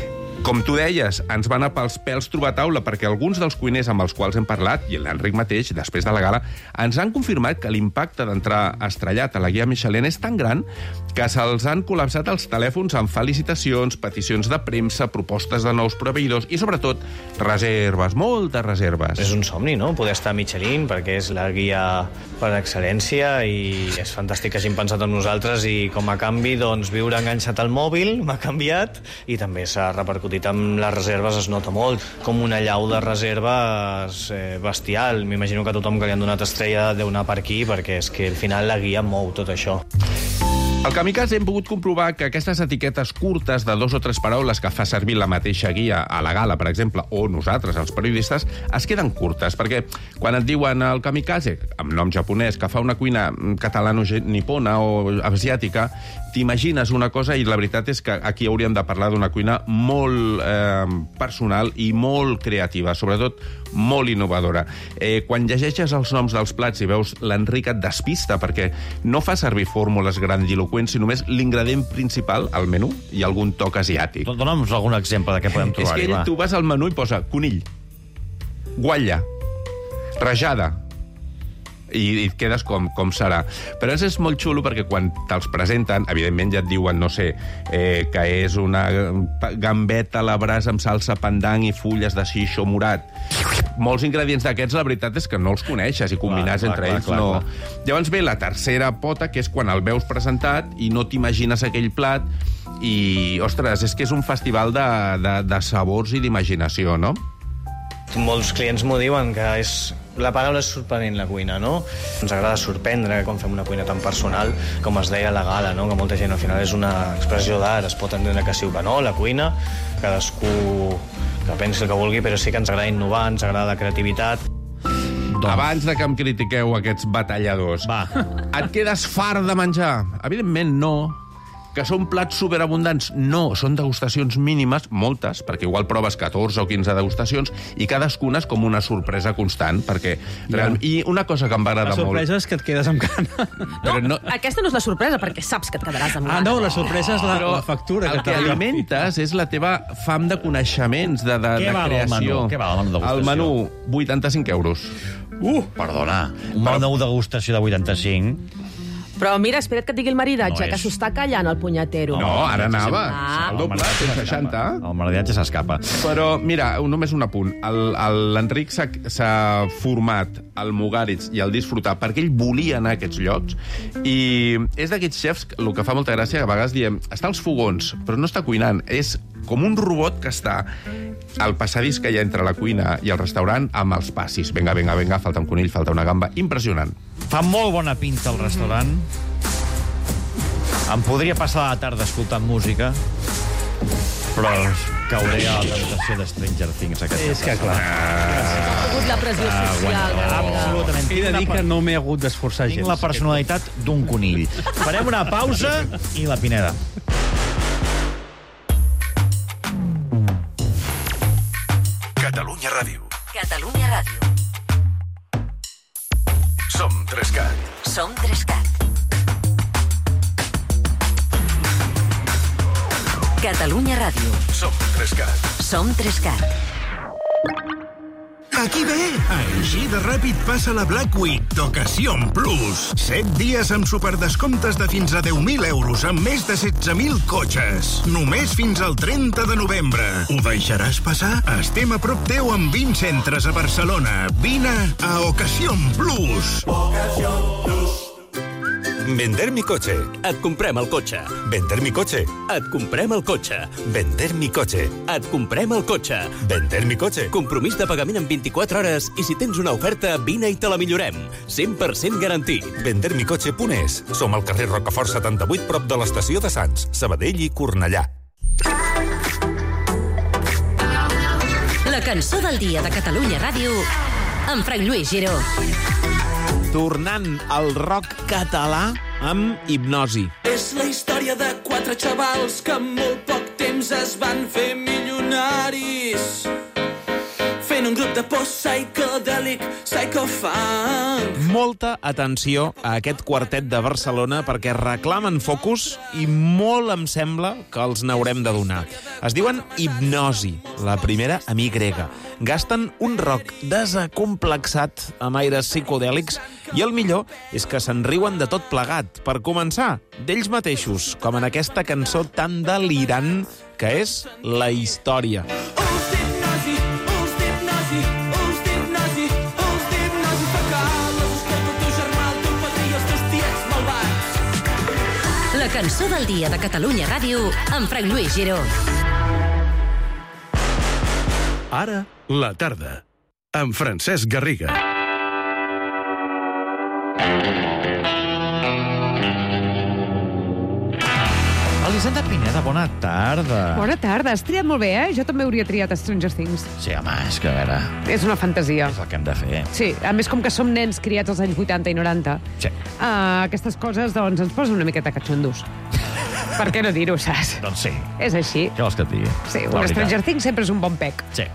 Com tu deies, ens va anar pels pèls trobar taula perquè alguns dels cuiners amb els quals hem parlat, i l'Enric mateix, després de la gala, ens han confirmat que l'impacte d'entrar estrellat a la guia Michelin és tan gran que se'ls han col·lapsat els telèfons amb felicitacions, peticions de premsa, propostes de nous proveïdors i, sobretot, reserves, moltes reserves. És un somni, no?, poder estar a Michelin, perquè és la guia per excel·lència i és fantàstic que hagin pensat en nosaltres i, com a canvi, doncs, viure enganxat al mòbil m'ha canviat i també s'ha repercutit amb les reserves, es nota molt, com una llau de reserves bestial. M'imagino que tothom que li han donat estrella deu anar per aquí, perquè és que al final la guia mou tot això. Al Kamikaze hem pogut comprovar que aquestes etiquetes curtes de 2 o 3 paraules que fa servir la mateixa guia a la gala, per exemple, o nosaltres, els periodistes, es queden curtes, perquè quan et diuen el Kamikaze, amb nom japonès, que fa una cuina catalano-nipona o asiàtica, t'imagines una cosa i la veritat és que aquí hauríem de parlar d'una cuina molt personal i molt creativa, sobretot molt innovadora. Quan llegeixes els noms dels plats i veus l'Enric et despista perquè no fa servir fórmules grandiloquents, sinó només l'ingredient principal al menú i algun toc asiàtic. Dóna'ns algun exemple de què podem trobar-hi. És que tu vas al menú i posa conill, guatlla, rajada, i et quedes com serà. Però és molt xulo perquè quan te'ls presenten, evidentment ja et diuen, no sé, que és una gambeta a la brasa amb salsa pandang i fulles de xixo morat. Molts ingredients d'aquests, la veritat és que no els coneixes i combinats entre ells no. Llavors ve la tercera pota, que és quan el veus presentat i no t'imagines aquell plat i, ostres, és que és un festival de sabors i d'imaginació, no? Molts clients m'ho diuen, que és... La paraula és sorprenent, la cuina, no? Ens agrada sorprendre quan fem una cuina tan personal, com es deia a la gala, no? Que molta gent al final és una expressió d'art, es pot entendre que sí o que no, la cuina, cadascú que pensi el que vulgui, però sí que ens agrada innovar, ens agrada la creativitat. Abans de que em critiqueu aquests batalladors, et quedes fart de menjar? Evidentment no. Que són plats superabundants? No, són degustacions mínimes, moltes, perquè igual proves 14 o 15 degustacions, i cadascuna és com una sorpresa constant, perquè... I una cosa que em va agradar molt... La sorpresa és que et quedes amb gana. No, aquesta no és la sorpresa, perquè saps que et quedaràs amb gana. No, la sorpresa és la factura. El que alimentes és la teva fam de coneixements, de creació. Què val el menú degustació? El menú, 85 euros. Perdona, un menú degustació de 85... Però mira, espera't que et digui el maridatge, que s'ho està callant el punyatero. No, ara anava. El doble, 160. El maridatge s'escapa. Però, mira, només un apunt. L'Enric s'ha format al Mugaritz i al Disfrutar perquè ell volia anar a aquests llocs, i és d'aquests xefs, el que fa molta gràcia, que a vegades diem, està als fogons, però no està cuinant. És com un robot que està al passadís que hi ha entre la cuina i el restaurant amb els passis. Vinga, falta un conill, falta una gamba. Impressionant. Fa molt bona pinta el restaurant. Em podria passar la tarda escoltant música, però cauré a la tentació de Stranger Things. És que, clar. Ha hagut la pressió social. Absolutament. He de dir que no m'he hagut d'esforçar gens. Tinc la personalitat d'un conill. Farem una pausa i la Pineda. Catalunya Ràdio. Catalunya Ràdio. Som 3CAT. Som 3CAT. Catalunya Ràdio. Som 3CAT. Som 3CAT. Aquí ve! Així de ràpid passa la Black Week d'Ocasión Plus. 7 dies amb superdescomptes de fins a 10.000 euros amb més de 16.000 cotxes. Només fins al 30 de novembre. Ho deixaràs passar? Estem a prop teu amb 20 centres a Barcelona. Vine a Ocasión Plus. Ocasión Plus. Vender mi coche. Et comprem el cotxe. Vender mi coche. Et comprem el cotxe. Vender mi coche. Et comprem el cotxe. Vender mi coche. Compromís de pagament en 24 hores i si tens una oferta, vine i te la millorem. 100% garantit. Vendermicoche.es. Som al carrer Rocafort 78, prop de l'estació de Sants, Sabadell i Cornellà. La cançó del dia de Catalunya Ràdio amb Frank Lluís Giró. Tornant al rock català amb Hipnosi. És la història de 4 xavals que en molt poc temps es van fer milionaris. Fent un grup de post-psicodèlic, psychofunk. Molta atenció a aquest quartet de Barcelona perquè reclamen focus i molt em sembla que els n'haurem de donar. Es diuen Hipnosi, la primera amb Y. Gasten un rock desacomplexat amb aires psicodèlics i el millor és que se'n riuen de tot plegat. Per començar, d'ells mateixos, com en aquesta cançó tan delirant que és La història. La cançó del dia de Catalunya Ràdio amb Frank Lluís Giró. Ara, la tarda, amb Francesc Garriga. Elisenda Pineda, bona tarda. Bona tarda, has triat molt bé, eh? Jo també hauria triat Stranger Things. Sí, home, és que a veure... És una fantasia. És el que hem de fer. Sí, a més, com que som nens criats als anys 80 i 90, sí. Aquestes coses, doncs, ens posen una miqueta catxondos. Per què no dir-ho, saps? Doncs sí. És així. Què vols que et digui? Sí, un Stranger Things sempre és un bon pec. Sí.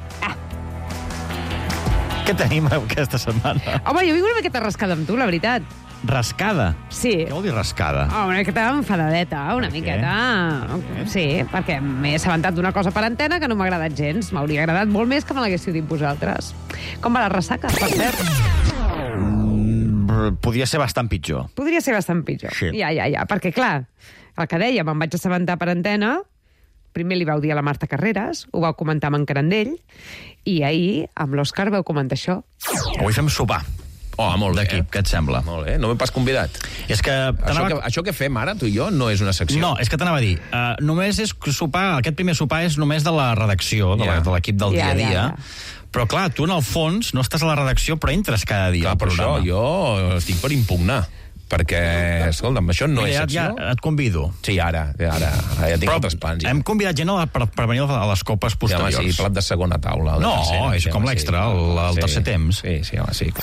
Què tenim aquesta setmana? Home, jo vinc una miqueta rascada amb tu, la veritat. Rascada? Sí. Què vol dir rascada? Una miqueta enfadadeta, una miqueta. Sí, perquè m'he assabentat d'una cosa per antena que no m'ha agradat gens. M'hauria agradat molt més que me l'haguéssiu dit vosaltres. Com va la ressaca, per cert? Podria ser bastant pitjor. Podria ser bastant pitjor. Sí. Ja, perquè clar, el que deia, me'n vaig assabentar per antena, primer li vau dir a la Marta Carreras, ho vau comentar amb en Carandell, i ahir, amb l'Òscar, vau comentar això. Avui fem sopar. Oh, molt bé. D'equip, què et sembla? Molt bé, no m'he pas convidat. És que això que fem ara, tu i jo, no és una secció. No, és que t'anava a dir, només és sopar, aquest primer sopar és només de la redacció, de l'equip del dia a dia. Però clar, tu en el fons no estàs a la redacció, però entres cada dia. Clar, per això jo estic per impugnar. Perquè, escolta'm, això no és secció. Ja et convido. Sí, ara ja tinc altres plans. Hem convidat gent per venir a les copes posteriors. Sí, plat de segona taula. No, és com l'extra, el tercer temps. Sí, home, sí.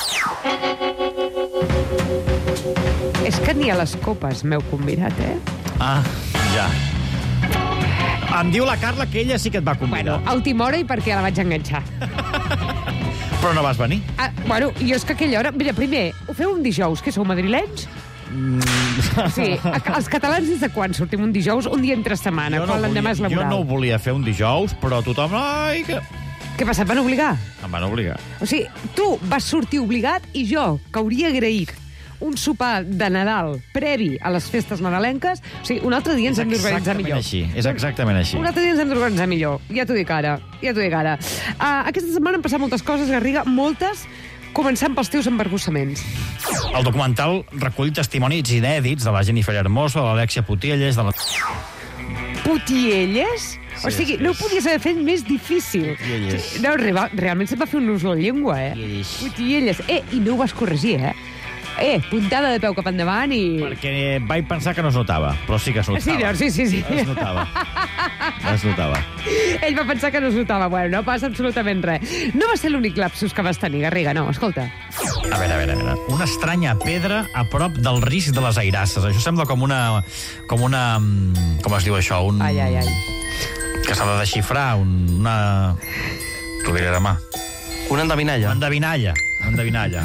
És que ni a les copes m'heu convidat, eh? Ah, ja. Em diu la Carla que ella sí que et va convidar. Bueno, a última hora i perquè la vaig enganxar. Però no vas venir. Bueno, jo és que a aquella hora... Mira, primer, ho feu un dijous, que sou madrilenys? Sí, els catalans des de quan sortim un dijous? Un dia entre setmana, quan l'endemà és laboral. Jo no ho volia fer un dijous, però tothom... Ai, que... Què passa, et van obligar? Em van obligar. O sigui, tu vas sortir obligat i jo, que hauria agraït un sopar de Nadal previ a les festes nadalenques, o sigui, un altre dia ens hem d'organitzar millor. És exactament així. Un altre dia ens hem d'organitzar millor. Ja t'ho dic ara. Aquesta setmana han passat moltes coses, Garriga, moltes, començant pels teus embarbussaments. El documental recull testimonis inèdits de la Jennifer Hermoso, de l'Alexia Putellas, de la... Putellas? O sigui, no ho podies haver fet més difícil. No, realment se't va fer un nus a la llengua, eh? Putellas. I no ho vas corregir, eh? Puntada de peu cap endavant i... Perquè vaig pensar que no es notava, però sí que es notava. Sí. Es notava. Es notava. Ell va pensar que no es notava. Bueno, no passa absolutament res. No va ser l'únic lapsus que vas tenir, Garriga, no, escolta. A veure. Una estranya pedra a prop del risc de les airasses. Això sembla com una... Com es diu això? Ai. Que s'ha de desxifrar, una... T'ho diré demà. Una endevinalla. Una endevinalla.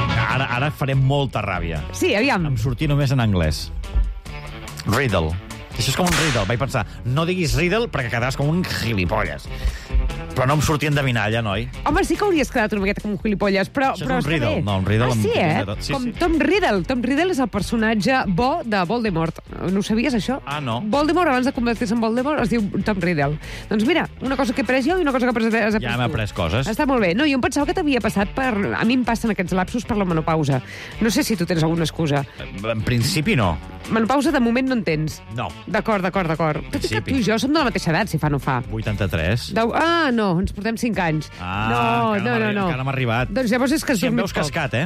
Ara farem molta ràbia. Sí, aviam. Em sortia només en anglès. Riddle. Això és com un riddle. Vaig pensar, no diguis riddle perquè quedaràs com un gilipolles. Però no em sortia endevinar, noi. Home, sí que hauries quedat una miqueta com un gilipolles, però Això és un riddle. No, un riddle sí, amb... Com Tom Riddle. Tom Riddle és el personatge bo de Voldemort. No ho sabies, això? Ah, no. Voldemort, abans de convertir-se en Voldemort, es diu Tom Riddle. Doncs mira, una cosa que he pres jo i una cosa que has après Ja m'he après coses. Està molt bé. No, jo em pensava que t'havia passat per... A mi em passen aquests lapsos per la menopausa. No sé si tu tens alguna excusa. En principi, no. Menopausa, de moment, no en tens. No. D'acord. Tot i que tu i jo som de la mateixa edat, si fa no fa. 83. Ah, no, ens portem 5 anys. No. Encara m'ha arribat. Doncs llavors és que... Si em veus cascat,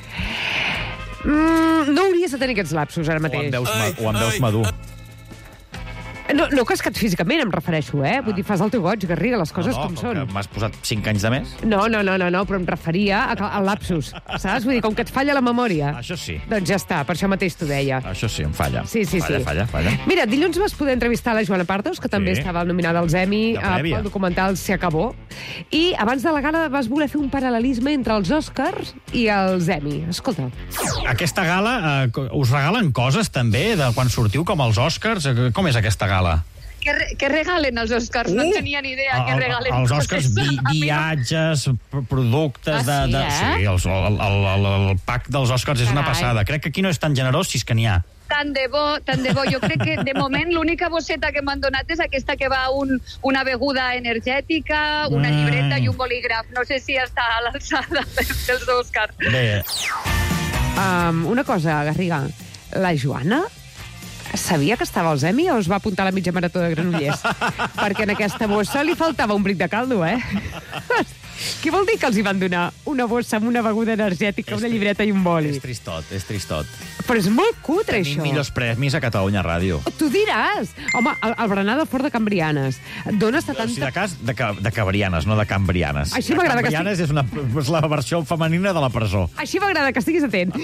No hauries de tenir aquests lapsos ara mateix. O em veus madur. No cascat físicament, em refereixo, Vull dir, fas el teu goig, Garriga, les coses com són. No, m'has posat 5 anys de més? No, però em referia a lapsus, saps? Vull dir, com que et falla la memòria. Això sí. Doncs ja està, per això mateix t'ho deia. Això sí, em falla. Sí. Falla. Mira, dilluns vas poder entrevistar la Joana Pardos, que també estava nominada als Emmy pel documental Se acabó. I abans de la gala vas voler fer un paral·lelisme entre els Oscars i els Emmy. Escolta. Aquesta gala, us regalen coses també, de quan sortiu, com els Oscars? Com és aquesta gala? Que regalen els Oscars, no tenia ni idea que regalen els Oscars, viatges, productes de... Sí, el pack dels Oscars és una passada. Crec que aquí no és tan generós, si és que n'hi ha. Tant de bo. Jo crec que, de moment, l'única bosseta que m'han donat és aquesta que va una beguda energètica, una llibreta i un bolígraf. No sé si està a l'alçada dels Oscars. Bé. Una cosa, Garriga. La Joana sabia que estava als Emmy o es va apuntar a la mitja marató de Granollers? Perquè en aquesta bossa li faltava un bric de caldo, Què vol dir que els hi van donar una bossa amb una beguda energètica, una llibreta i un boli? És tristot. Però és molt cutre, això. Tenim millors premis a Catalunya Ràdio. Tu diràs. Home, el berenar del Fort de Cambrianes. Dona 70... Si de cas, de Cabrianes, no de Cambrianes. Així m'agrada que Cambrianes és la versió femenina de la presó. Així m'agrada que estiguis atent.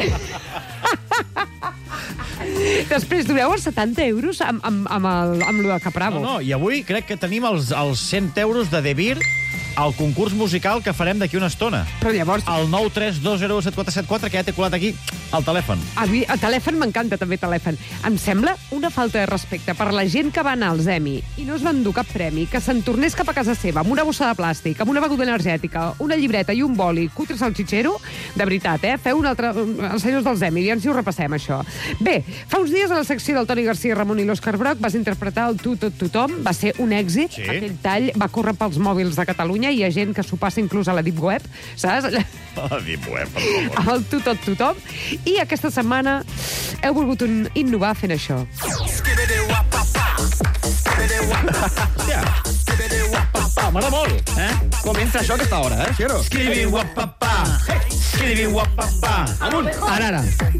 Després doneu els 70 euros amb lo de Capravo. No, i avui crec que tenim els 100 euros de De Beer al concurs musical que farem d'aquí una estona. Però llavors... El 932017474, que ja t'he colat aquí al telèfon. A mi, el telèfon m'encanta, també, telèfon. Em sembla una falta de respecte per la gent que va anar als Emmy i no es va endur cap premi, que se'n tornés cap a casa seva amb una bossa de plàstic, amb una beguda energètica, una llibreta i un boli, cutre salchichero. De veritat, Feu un altre... Els senyors dels Emmy, ja ens hi ho repassem, això. Bé, fa uns dies a la secció del Toni García Ramon i l'Òscar Broc vas interpretar el Tu, tot, tothom. Va ser un èxit. Sí. Aquell tall va córrer pels mòbils de Catalunya. Hi ha gent que s'ho passa inclús a la Deep Web, saps? A la Deep Web, per favor. Amb el Tu, tot, tothom. I aquesta setmana heu volgut innovar fent això. M'agrada molt, Comença això a aquesta hora, Xero? Escribi-guapapà, escribi-guapapà. Amunt. Ara.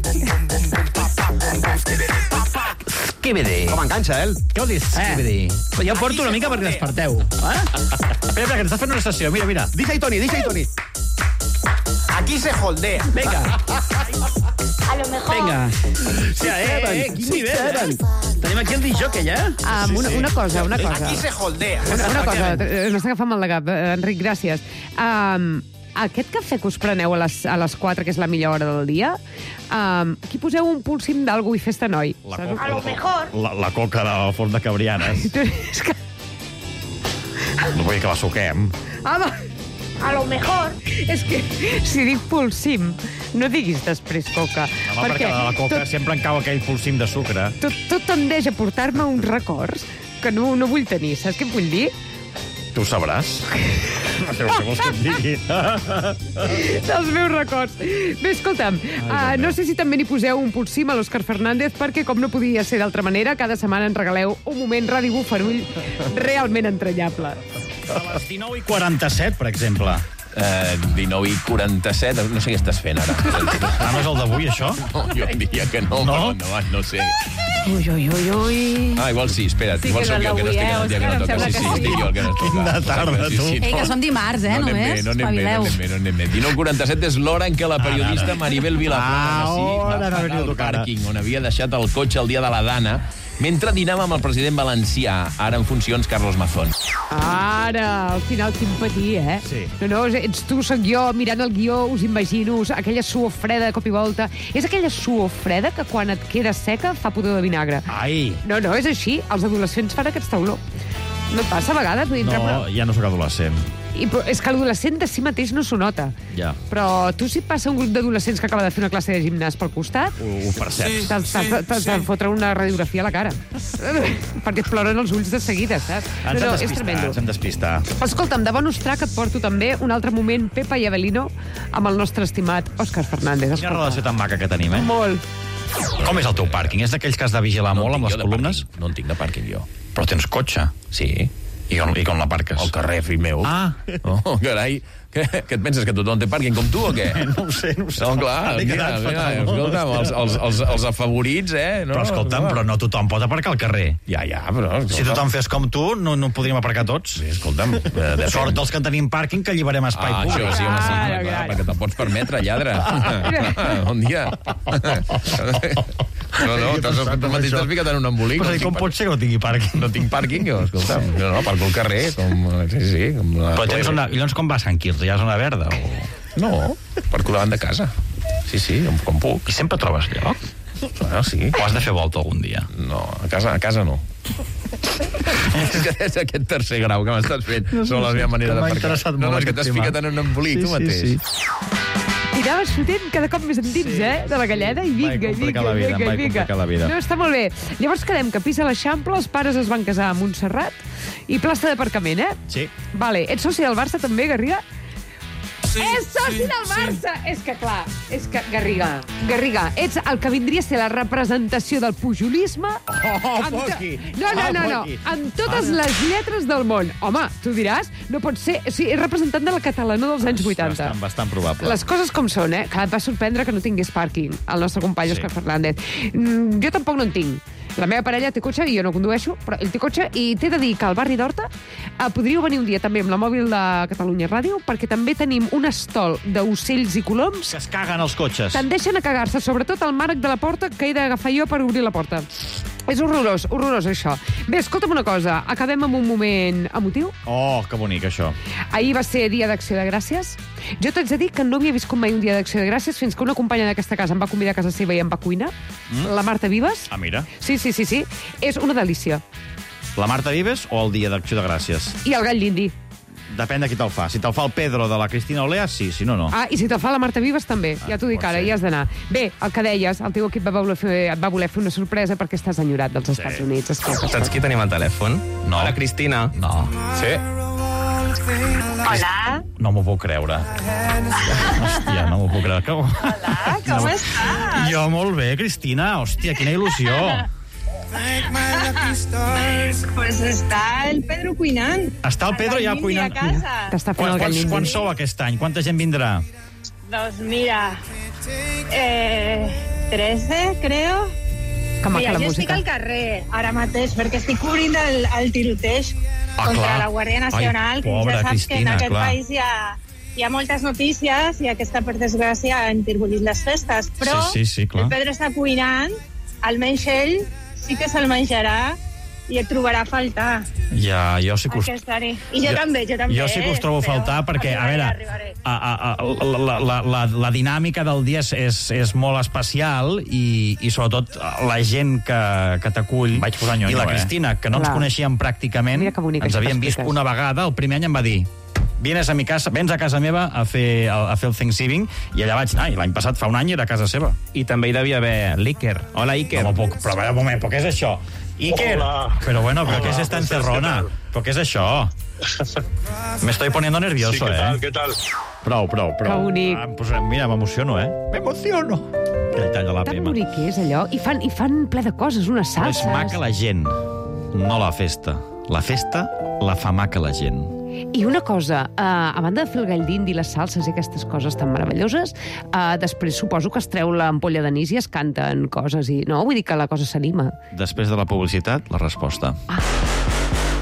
Escribi-di. Com enganxa, Què vol dir escribi-di? Jo porto una mica perquè desperteu. Espera, que t'estàs fent una sessió. Mira. DJ Toni. Aquí se holdea. Venga. A lo mejor. Venga. Quin nivell, Tenim aquí el disjockey, ja? Una cosa. Aquí se holdea. Una cosa, m'està agafant mal de cap, Enric, gràcies. Aquest cafè que us preneu a les 4, que és la millor hora del dia, aquí poseu un pulsim d'algú i festa noi. A lo mejor. La coca del forn de Cabrianes. És que... No vull que la suquem. Home, a lo mejor. És que si dic pulsim, no diguis després coca. Home, perquè de la coca sempre en cau aquell pulsim de sucre. Tot tendeix a portar-me uns records que no vull tenir. Saps què em vull dir? Tu ho sabràs. No sé què vols que et digui. Dels meus records. Bé, escolta'm, no sé si també n'hi poseu un pulsim a l'Òscar Fernández, perquè, com no podia ser d'altra manera, cada setmana ens regaleu un moment Radi Bufarull realment entranyable. A les 19:47, per exemple. 19:47, no sé què estàs fent ara. No és el d'avui, això? No, jo diria que no, però endavant, no sé. Ui. Igual sí, espera't. Igual sóc jo que no estic en el dia que no toca. Sí, estic jo el que no toca. Quina tarda, tu. Ei, que som dimarts, només. No anem bé. 19:47 és l'hora en què la periodista Maribel Vilafranca al pàrquing on havia deixat el cotxe el dia de la Dana mentre dinàvem amb el president valencià, ara en funcions, Carlos Mazón. Ara, al final quin patir, eh? Sí. No, ets tu, soc jo, mirant el guió, us imagino, aquella suor freda de cop i volta. És aquella suor freda que quan et queda seca fa pudor de vinagre. Ai! No, és així. Els adolescents fan aquesta olor. No et passa a vegades? Vull dir, No, ja no sóc adolescent. És que l'adolescent de si mateix no s'ho nota. Ja. Però tu, si et passa un grup d'adolescents que acaba de fer una classe de gimnàs pel costat, Ho perceps. t'has de fotre una radiografia a la cara. Perquè et ploren els ulls de seguida, saps? És tremendo. Ens hem despistar. Escolta'm, de bonus track et porto també un altre moment, Pepa i Avelino, amb el nostre estimat Òscar Fernández. Quina relació tan maca que tenim, eh? Molt. Com és el teu pàrquing? És d'aquells que has de vigilar molt amb les columnes? No en tinc de pàrquing, jo. Però tens cotxe. Sí. I com l'aparques? Al carrer, fill meu. Ah. Oh, carai. Què et penses, que tothom té pàrquing com tu o què? No ho sé. No, clar, mira, escolta'm, els afavorits, eh? Però escolta'm, però no tothom pot aparcar al carrer. Ja, però... Si tothom fes com tu, no podríem aparcar tots. Sí, escolta'm... Sort dels que tenim pàrquing, que alliberem espai públic. Això sí, home, sí, clar, perquè te'l pots permetre, lladre. Bon dia. No, t'has ficat en un embolic. Però com pot ser que no tingui pàrquing? No tinc pàrquing, jo, escolta'm. No, aparco al carrer, com... Sí, com la... Però tens una... I llavors com vas, Sant Quirze? Ja és una verda? No, aparco davant de casa. Sí, com puc. I sempre trobes lloc? Bueno, sí. O has de fer volta algun dia? No, a casa no. És aquest tercer grau que m'estàs fent sobre la meva manera de parcar. No, és que t'has ficat en un embolic, tu mateix. I anaves fotent cada cop més endins, de la galleda, i vinga. No, està molt bé. Llavors quedem que pisa l'Eixample, els pares es van casar a Montserrat, i plaça d'aparcament, Sí. Vale, ets soci del Barça també, Garriga? És soci del Barça! És que, clar, Garriga, ets el que vindria a ser la representació del pujolisme... No, amb totes les lletres del món. Home, tu diràs, no pot ser... O sigui, és representant de la catalana dels anys 80. Bastant probable. Les coses com són, que et va sorprendre que no tingués pàrquing, el nostre company Òscar Fernández. Jo tampoc no en tinc. La meva parella té cotxe, i jo no condueixo, però ell té cotxe, i t'he de dir que al barri d'Horta podríeu venir un dia també amb la mòbil de Catalunya Ràdio, perquè també tenim un estol d'ocells i coloms que es caguen els cotxes. Tendeixen a cagar-se, sobretot al mànec de la porta, que he d'agafar jo per obrir la porta. És horrorós, això. Bé, escolta'm una cosa, acabem amb un moment emotiu. Oh, que bonic, això. Ahir va ser Dia d'Acció de Gràcies. Jo t'haig de dir que no havia viscut mai un Dia d'Acció de Gràcies fins que una companya d'aquesta casa em va convidar a casa seva i em va cuinar. La Marta Vives. Ah, mira. Sí. És una delícia. La Marta Vives o el Dia d'Acció de Gràcies? I el gall d'indi. Depèn de qui te'l fa. Si te'l fa el Pedro de la Cristina Olea, sí, si no, no. Ah, i si te'l fa la Marta Vives, també. Ja t'ho dic ara, hi has d'anar. Bé, el que deies, el teu equip et va voler fer una sorpresa perquè estàs enyorat dels Estats Units. Saps qui tenim al telèfon? No. Hola, Cristina. No. Sí. Hola. No m'ho puc creure. Hòstia, no m'ho puc creure. Hola, com estàs? Jo molt bé, Cristina. Hòstia, quina il·lusió. Pues està el Pedro cuinant. Està el Pedro ja cuinant. T'està fent el gall d'indi. Quants sou aquest any? Quanta gent vindrà? Doncs mira, 13, creo. Que maca la jo música. estic al carrer ara mateix perquè estic cobrint el tiroteig contra clar. la Guàrdia Nacional. Ai, pobra ja saps Cristina, que en aquest clar. país hi ha moltes notícies i aquesta, per desgràcia, ha intervolit les festes. Però sí, clar. el Pedro està cuinant, almenys ell sí que se'l menjarà i et trobarà a faltar. Ja, jo sí que I jo també. Jo sí que us trobo a faltar perquè, a veure, la dinàmica del dia és molt especial i sobretot la gent que t'acull i la Cristina, que no ens coneixíem pràcticament, ens havíem vist una vegada, el primer any em va dir vens a casa meva a fer el Thanksgiving, i allà vaig anar, i l'any passat, fa un any, era a casa seva. I també hi devia haver l'Iker. Hola, Iker. No puc, però un moment, però què és això? Iker! Però bueno, però què és esta encerrona? Però què és això? Me estoy poniendo nervioso, ¿Qué tal? Prou. Que bonic. Pues mira, m'emociono, M'emociono. Aquell tall de la Tan Pema. bonic que és allò. I fan ple de coses, unes Però salses. és maca la gent, no la festa. La festa la fa maca la gent. I una cosa, a banda de fer el gall d'indi, les salses i aquestes coses tan meravelloses, després suposo que es treu l'ampolla d'anís i es canten coses, i no? Vull dir que la cosa s'anima. Després de la publicitat, la resposta.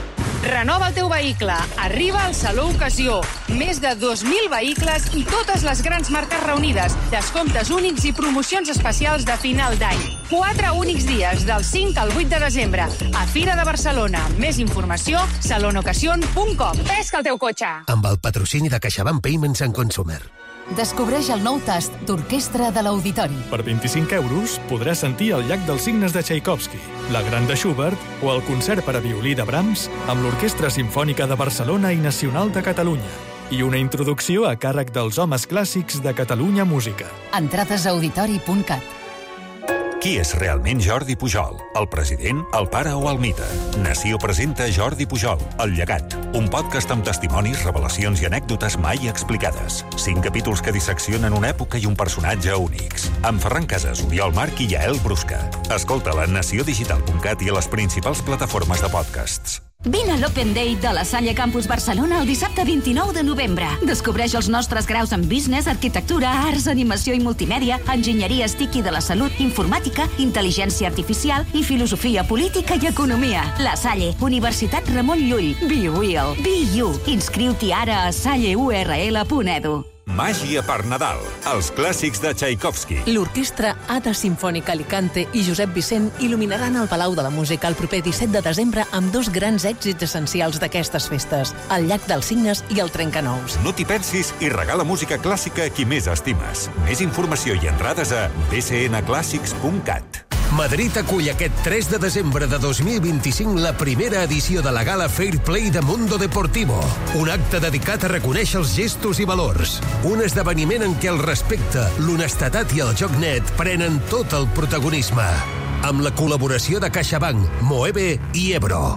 Renova el teu vehicle. Arriba al Saló Ocasió. Més de 2.000 vehicles i totes les grans marques reunides. Descomptes únics i promocions especials de final d'any. 4 únics dies, del 5 al 8 de desembre. A Fira de Barcelona. Més informació, salonocasion.com. Pesca el teu cotxe. Amb el patrocini de CaixaBank Payments and Consumer. Descobreix el nou tast d'Orquestra de l'Auditori. Per 25 euros podràs sentir el Llac dels Cignes de Tchaikovsky, la Gran de Schubert o el concert per a violí de Brahms amb l'Orquestra Simfònica de Barcelona i Nacional de Catalunya. I una introducció a càrrec dels homes clàssics de Catalunya Música. Entrades a auditori.cat. Qui és realment Jordi Pujol? El president, el pare o el mite? Nació presenta Jordi Pujol, El llegat, un podcast amb testimonis, revelacions i anècdotes mai explicades. 5 capítols que disseccionen una època i un personatge únics. Amb Ferran Casas, Oriol Marc i Yael Brusca. Escolta-la a naciodigital.cat i a les principals plataformes de podcasts. Vine a l'Open Day de la Salle Campus Barcelona el dissabte 29 de novembre. Descobreix els nostres graus en Business, Arquitectura, Arts, Animació i Multimèdia, Enginyeria TIC i de la Salut, Informàtica, Intel·ligència Artificial i Filosofia Política i Economia. La Salle, Universitat Ramon Llull. Be real. Be you. Inscriu-t'hi ara a salleurl.edu. Màgia per Nadal, els clàssics de Tchaikovsky. L'Orquestra Ada Sinfònica Alicante i Josep Vicent il·luminaran el Palau de la Música el proper 17 de desembre amb 2 grans èxits essencials d'aquestes festes, el Llac dels Cignes i el Trencanous. No t'hi pensis i regala música clàssica a qui més estimes. Més informació i entrades a bcnclassics.cat. Madrid acull aquest 3 de desembre de 2025 la primera edició de la Gala Fair Play de Mundo Deportivo. Un acte dedicat a reconèixer els gestos i valors. Un esdeveniment en què el respecte, l'honestedat i el joc net prenen tot el protagonisme. Amb la col·laboració de CaixaBank, Moeve i Ebro.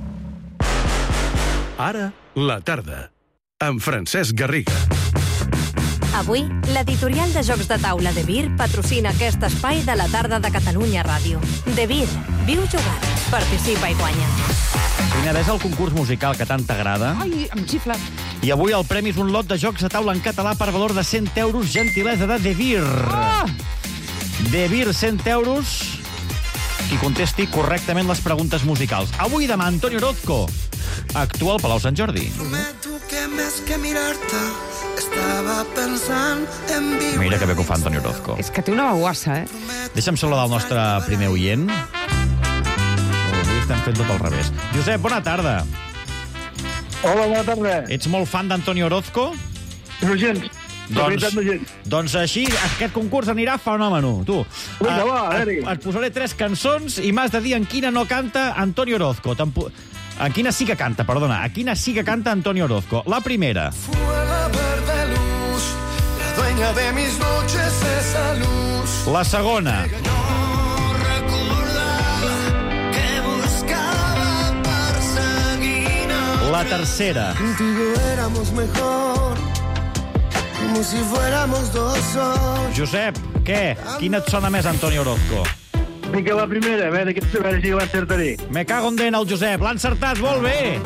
Ara, la tarda. Amb Francesc Garriga. Avui, l'editorial de jocs de taula de Vir patrocina aquest espai de la tarda de Catalunya Ràdio. De Vir, viu jugant, participa i guanya. Quin és el concurs musical que tant t'agrada? Ai, em xifla. I avui el premi és un lot de jocs de taula en català per valor de 100 euros, gentilesa de De Vir. De Vir, 100 euros. Qui contesti correctament les preguntes musicals. Avui demà, Antonio Orozco actua al Palau Sant Jordi. Mira que bé que ho fa Antonio Orozco. És que té una veuassa, Deixa'm saludar el nostre primer oient. Avui estem fent tot al revés. Josep, bona tarda. Hola, bona tarda. Ets molt fan d'Antonio Orozco? No gens. Doncs així, aquest concurs anirà fenòmeno, tu. Vinga, va, a veure. Et posaré 3 cançons i m'has de dir en quina no canta Antonio Orozco. En quina sí que canta, perdona. En quina sí que canta Antonio Orozco. La primera. De mis noches esa luz. La segona. La tercera. Contigo éramos mejor, como si fuéramos dos sols. Josep, què? Quina et sona més, Antonio Orozco? Vinga, la primera, a veure si l'encertaré. Me cago en dent, el Josep. L'ha encertat, molt bé.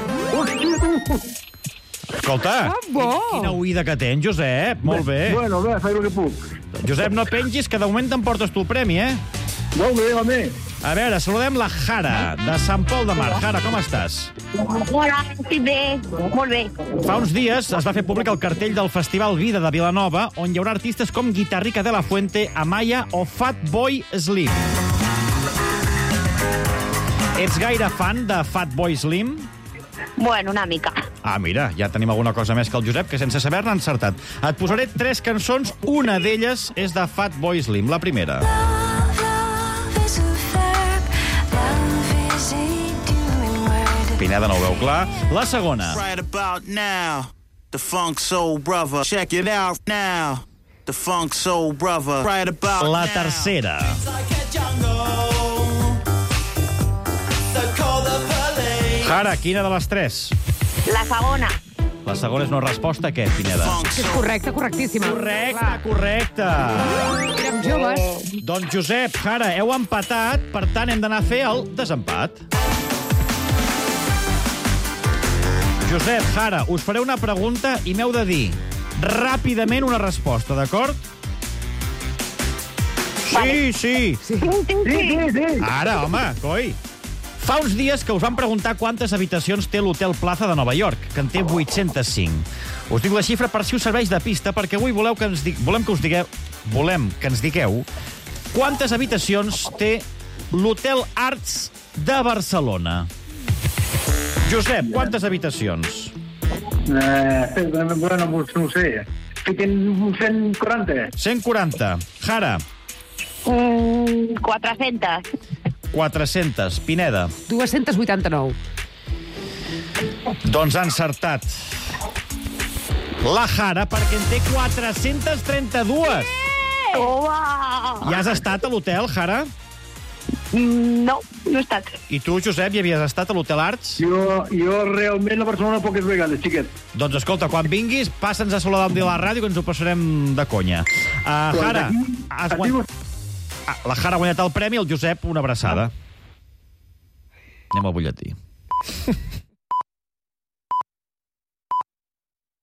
Escolta, quina oïda que tens, Josep. Molt bé. Bueno, bé, faig el que puc. Josep, no pengis, que de moment t'emportes tu el premi, Molt bé, home. A veure, saludem la Jara, de Sant Pol de Mar. Jara, com estàs? Hola, estic bé, molt bé. Fa uns dies es va fer públic el cartell del Festival Vida de Vilanova, on hi haurà artistes com Guitarrica de la Fuente, Amaya o Fatboy Slim. Ets gaire fan de Fatboy Slim? Bueno, una mica. Ah, mira, ja tenim alguna cosa més que el Josep, que sense saber-ne ha encertat. Et posaré 3 cançons, una d'elles és de Fatboy Slim, la primera. Pineda no ho veu clar. La segona. Right about now, the funk soul brother. Check it out now, the funk soul brother. Right about la tercera. Jara, quina de les 3? La segona. La segona és una resposta, què, Pineda? És correcta, correctíssima. Correcte. Érem joves. Doncs, Josep, Jara, heu empatat, per tant, hem d'anar a fer el desempat. Josep, Jara, us faré una pregunta i m'heu de dir ràpidament una resposta, d'acord? Sí. Sí. Ara, home, coi. Fa uns dies que us van preguntar quantes habitacions té l'Hotel Plaza de Nova York, que en té 805. Us dic la xifra per si us serveix de pista, perquè avui volem que ens digueu quantes habitacions té l'Hotel Arts de Barcelona. Josep, quantes habitacions? Bueno, no ho sé. Que tenen 140. 140. Jara? 400. 400. Pineda? 289. Doncs ha encertat la Jara, perquè en té 432. Ja has estat a l'hotel, Jara? No, no he estat. I tu, Josep, hi havies estat a l'Hotel Arts? Jo realment a Barcelona poques vegades, xiquet. Doncs escolta, quan vinguis, passa'ns a Soledad de la ràdio, que ens ho passarem de conya. Jara, la Jara ha guanyat el premi, el Josep, una abraçada. Anem al butlletí.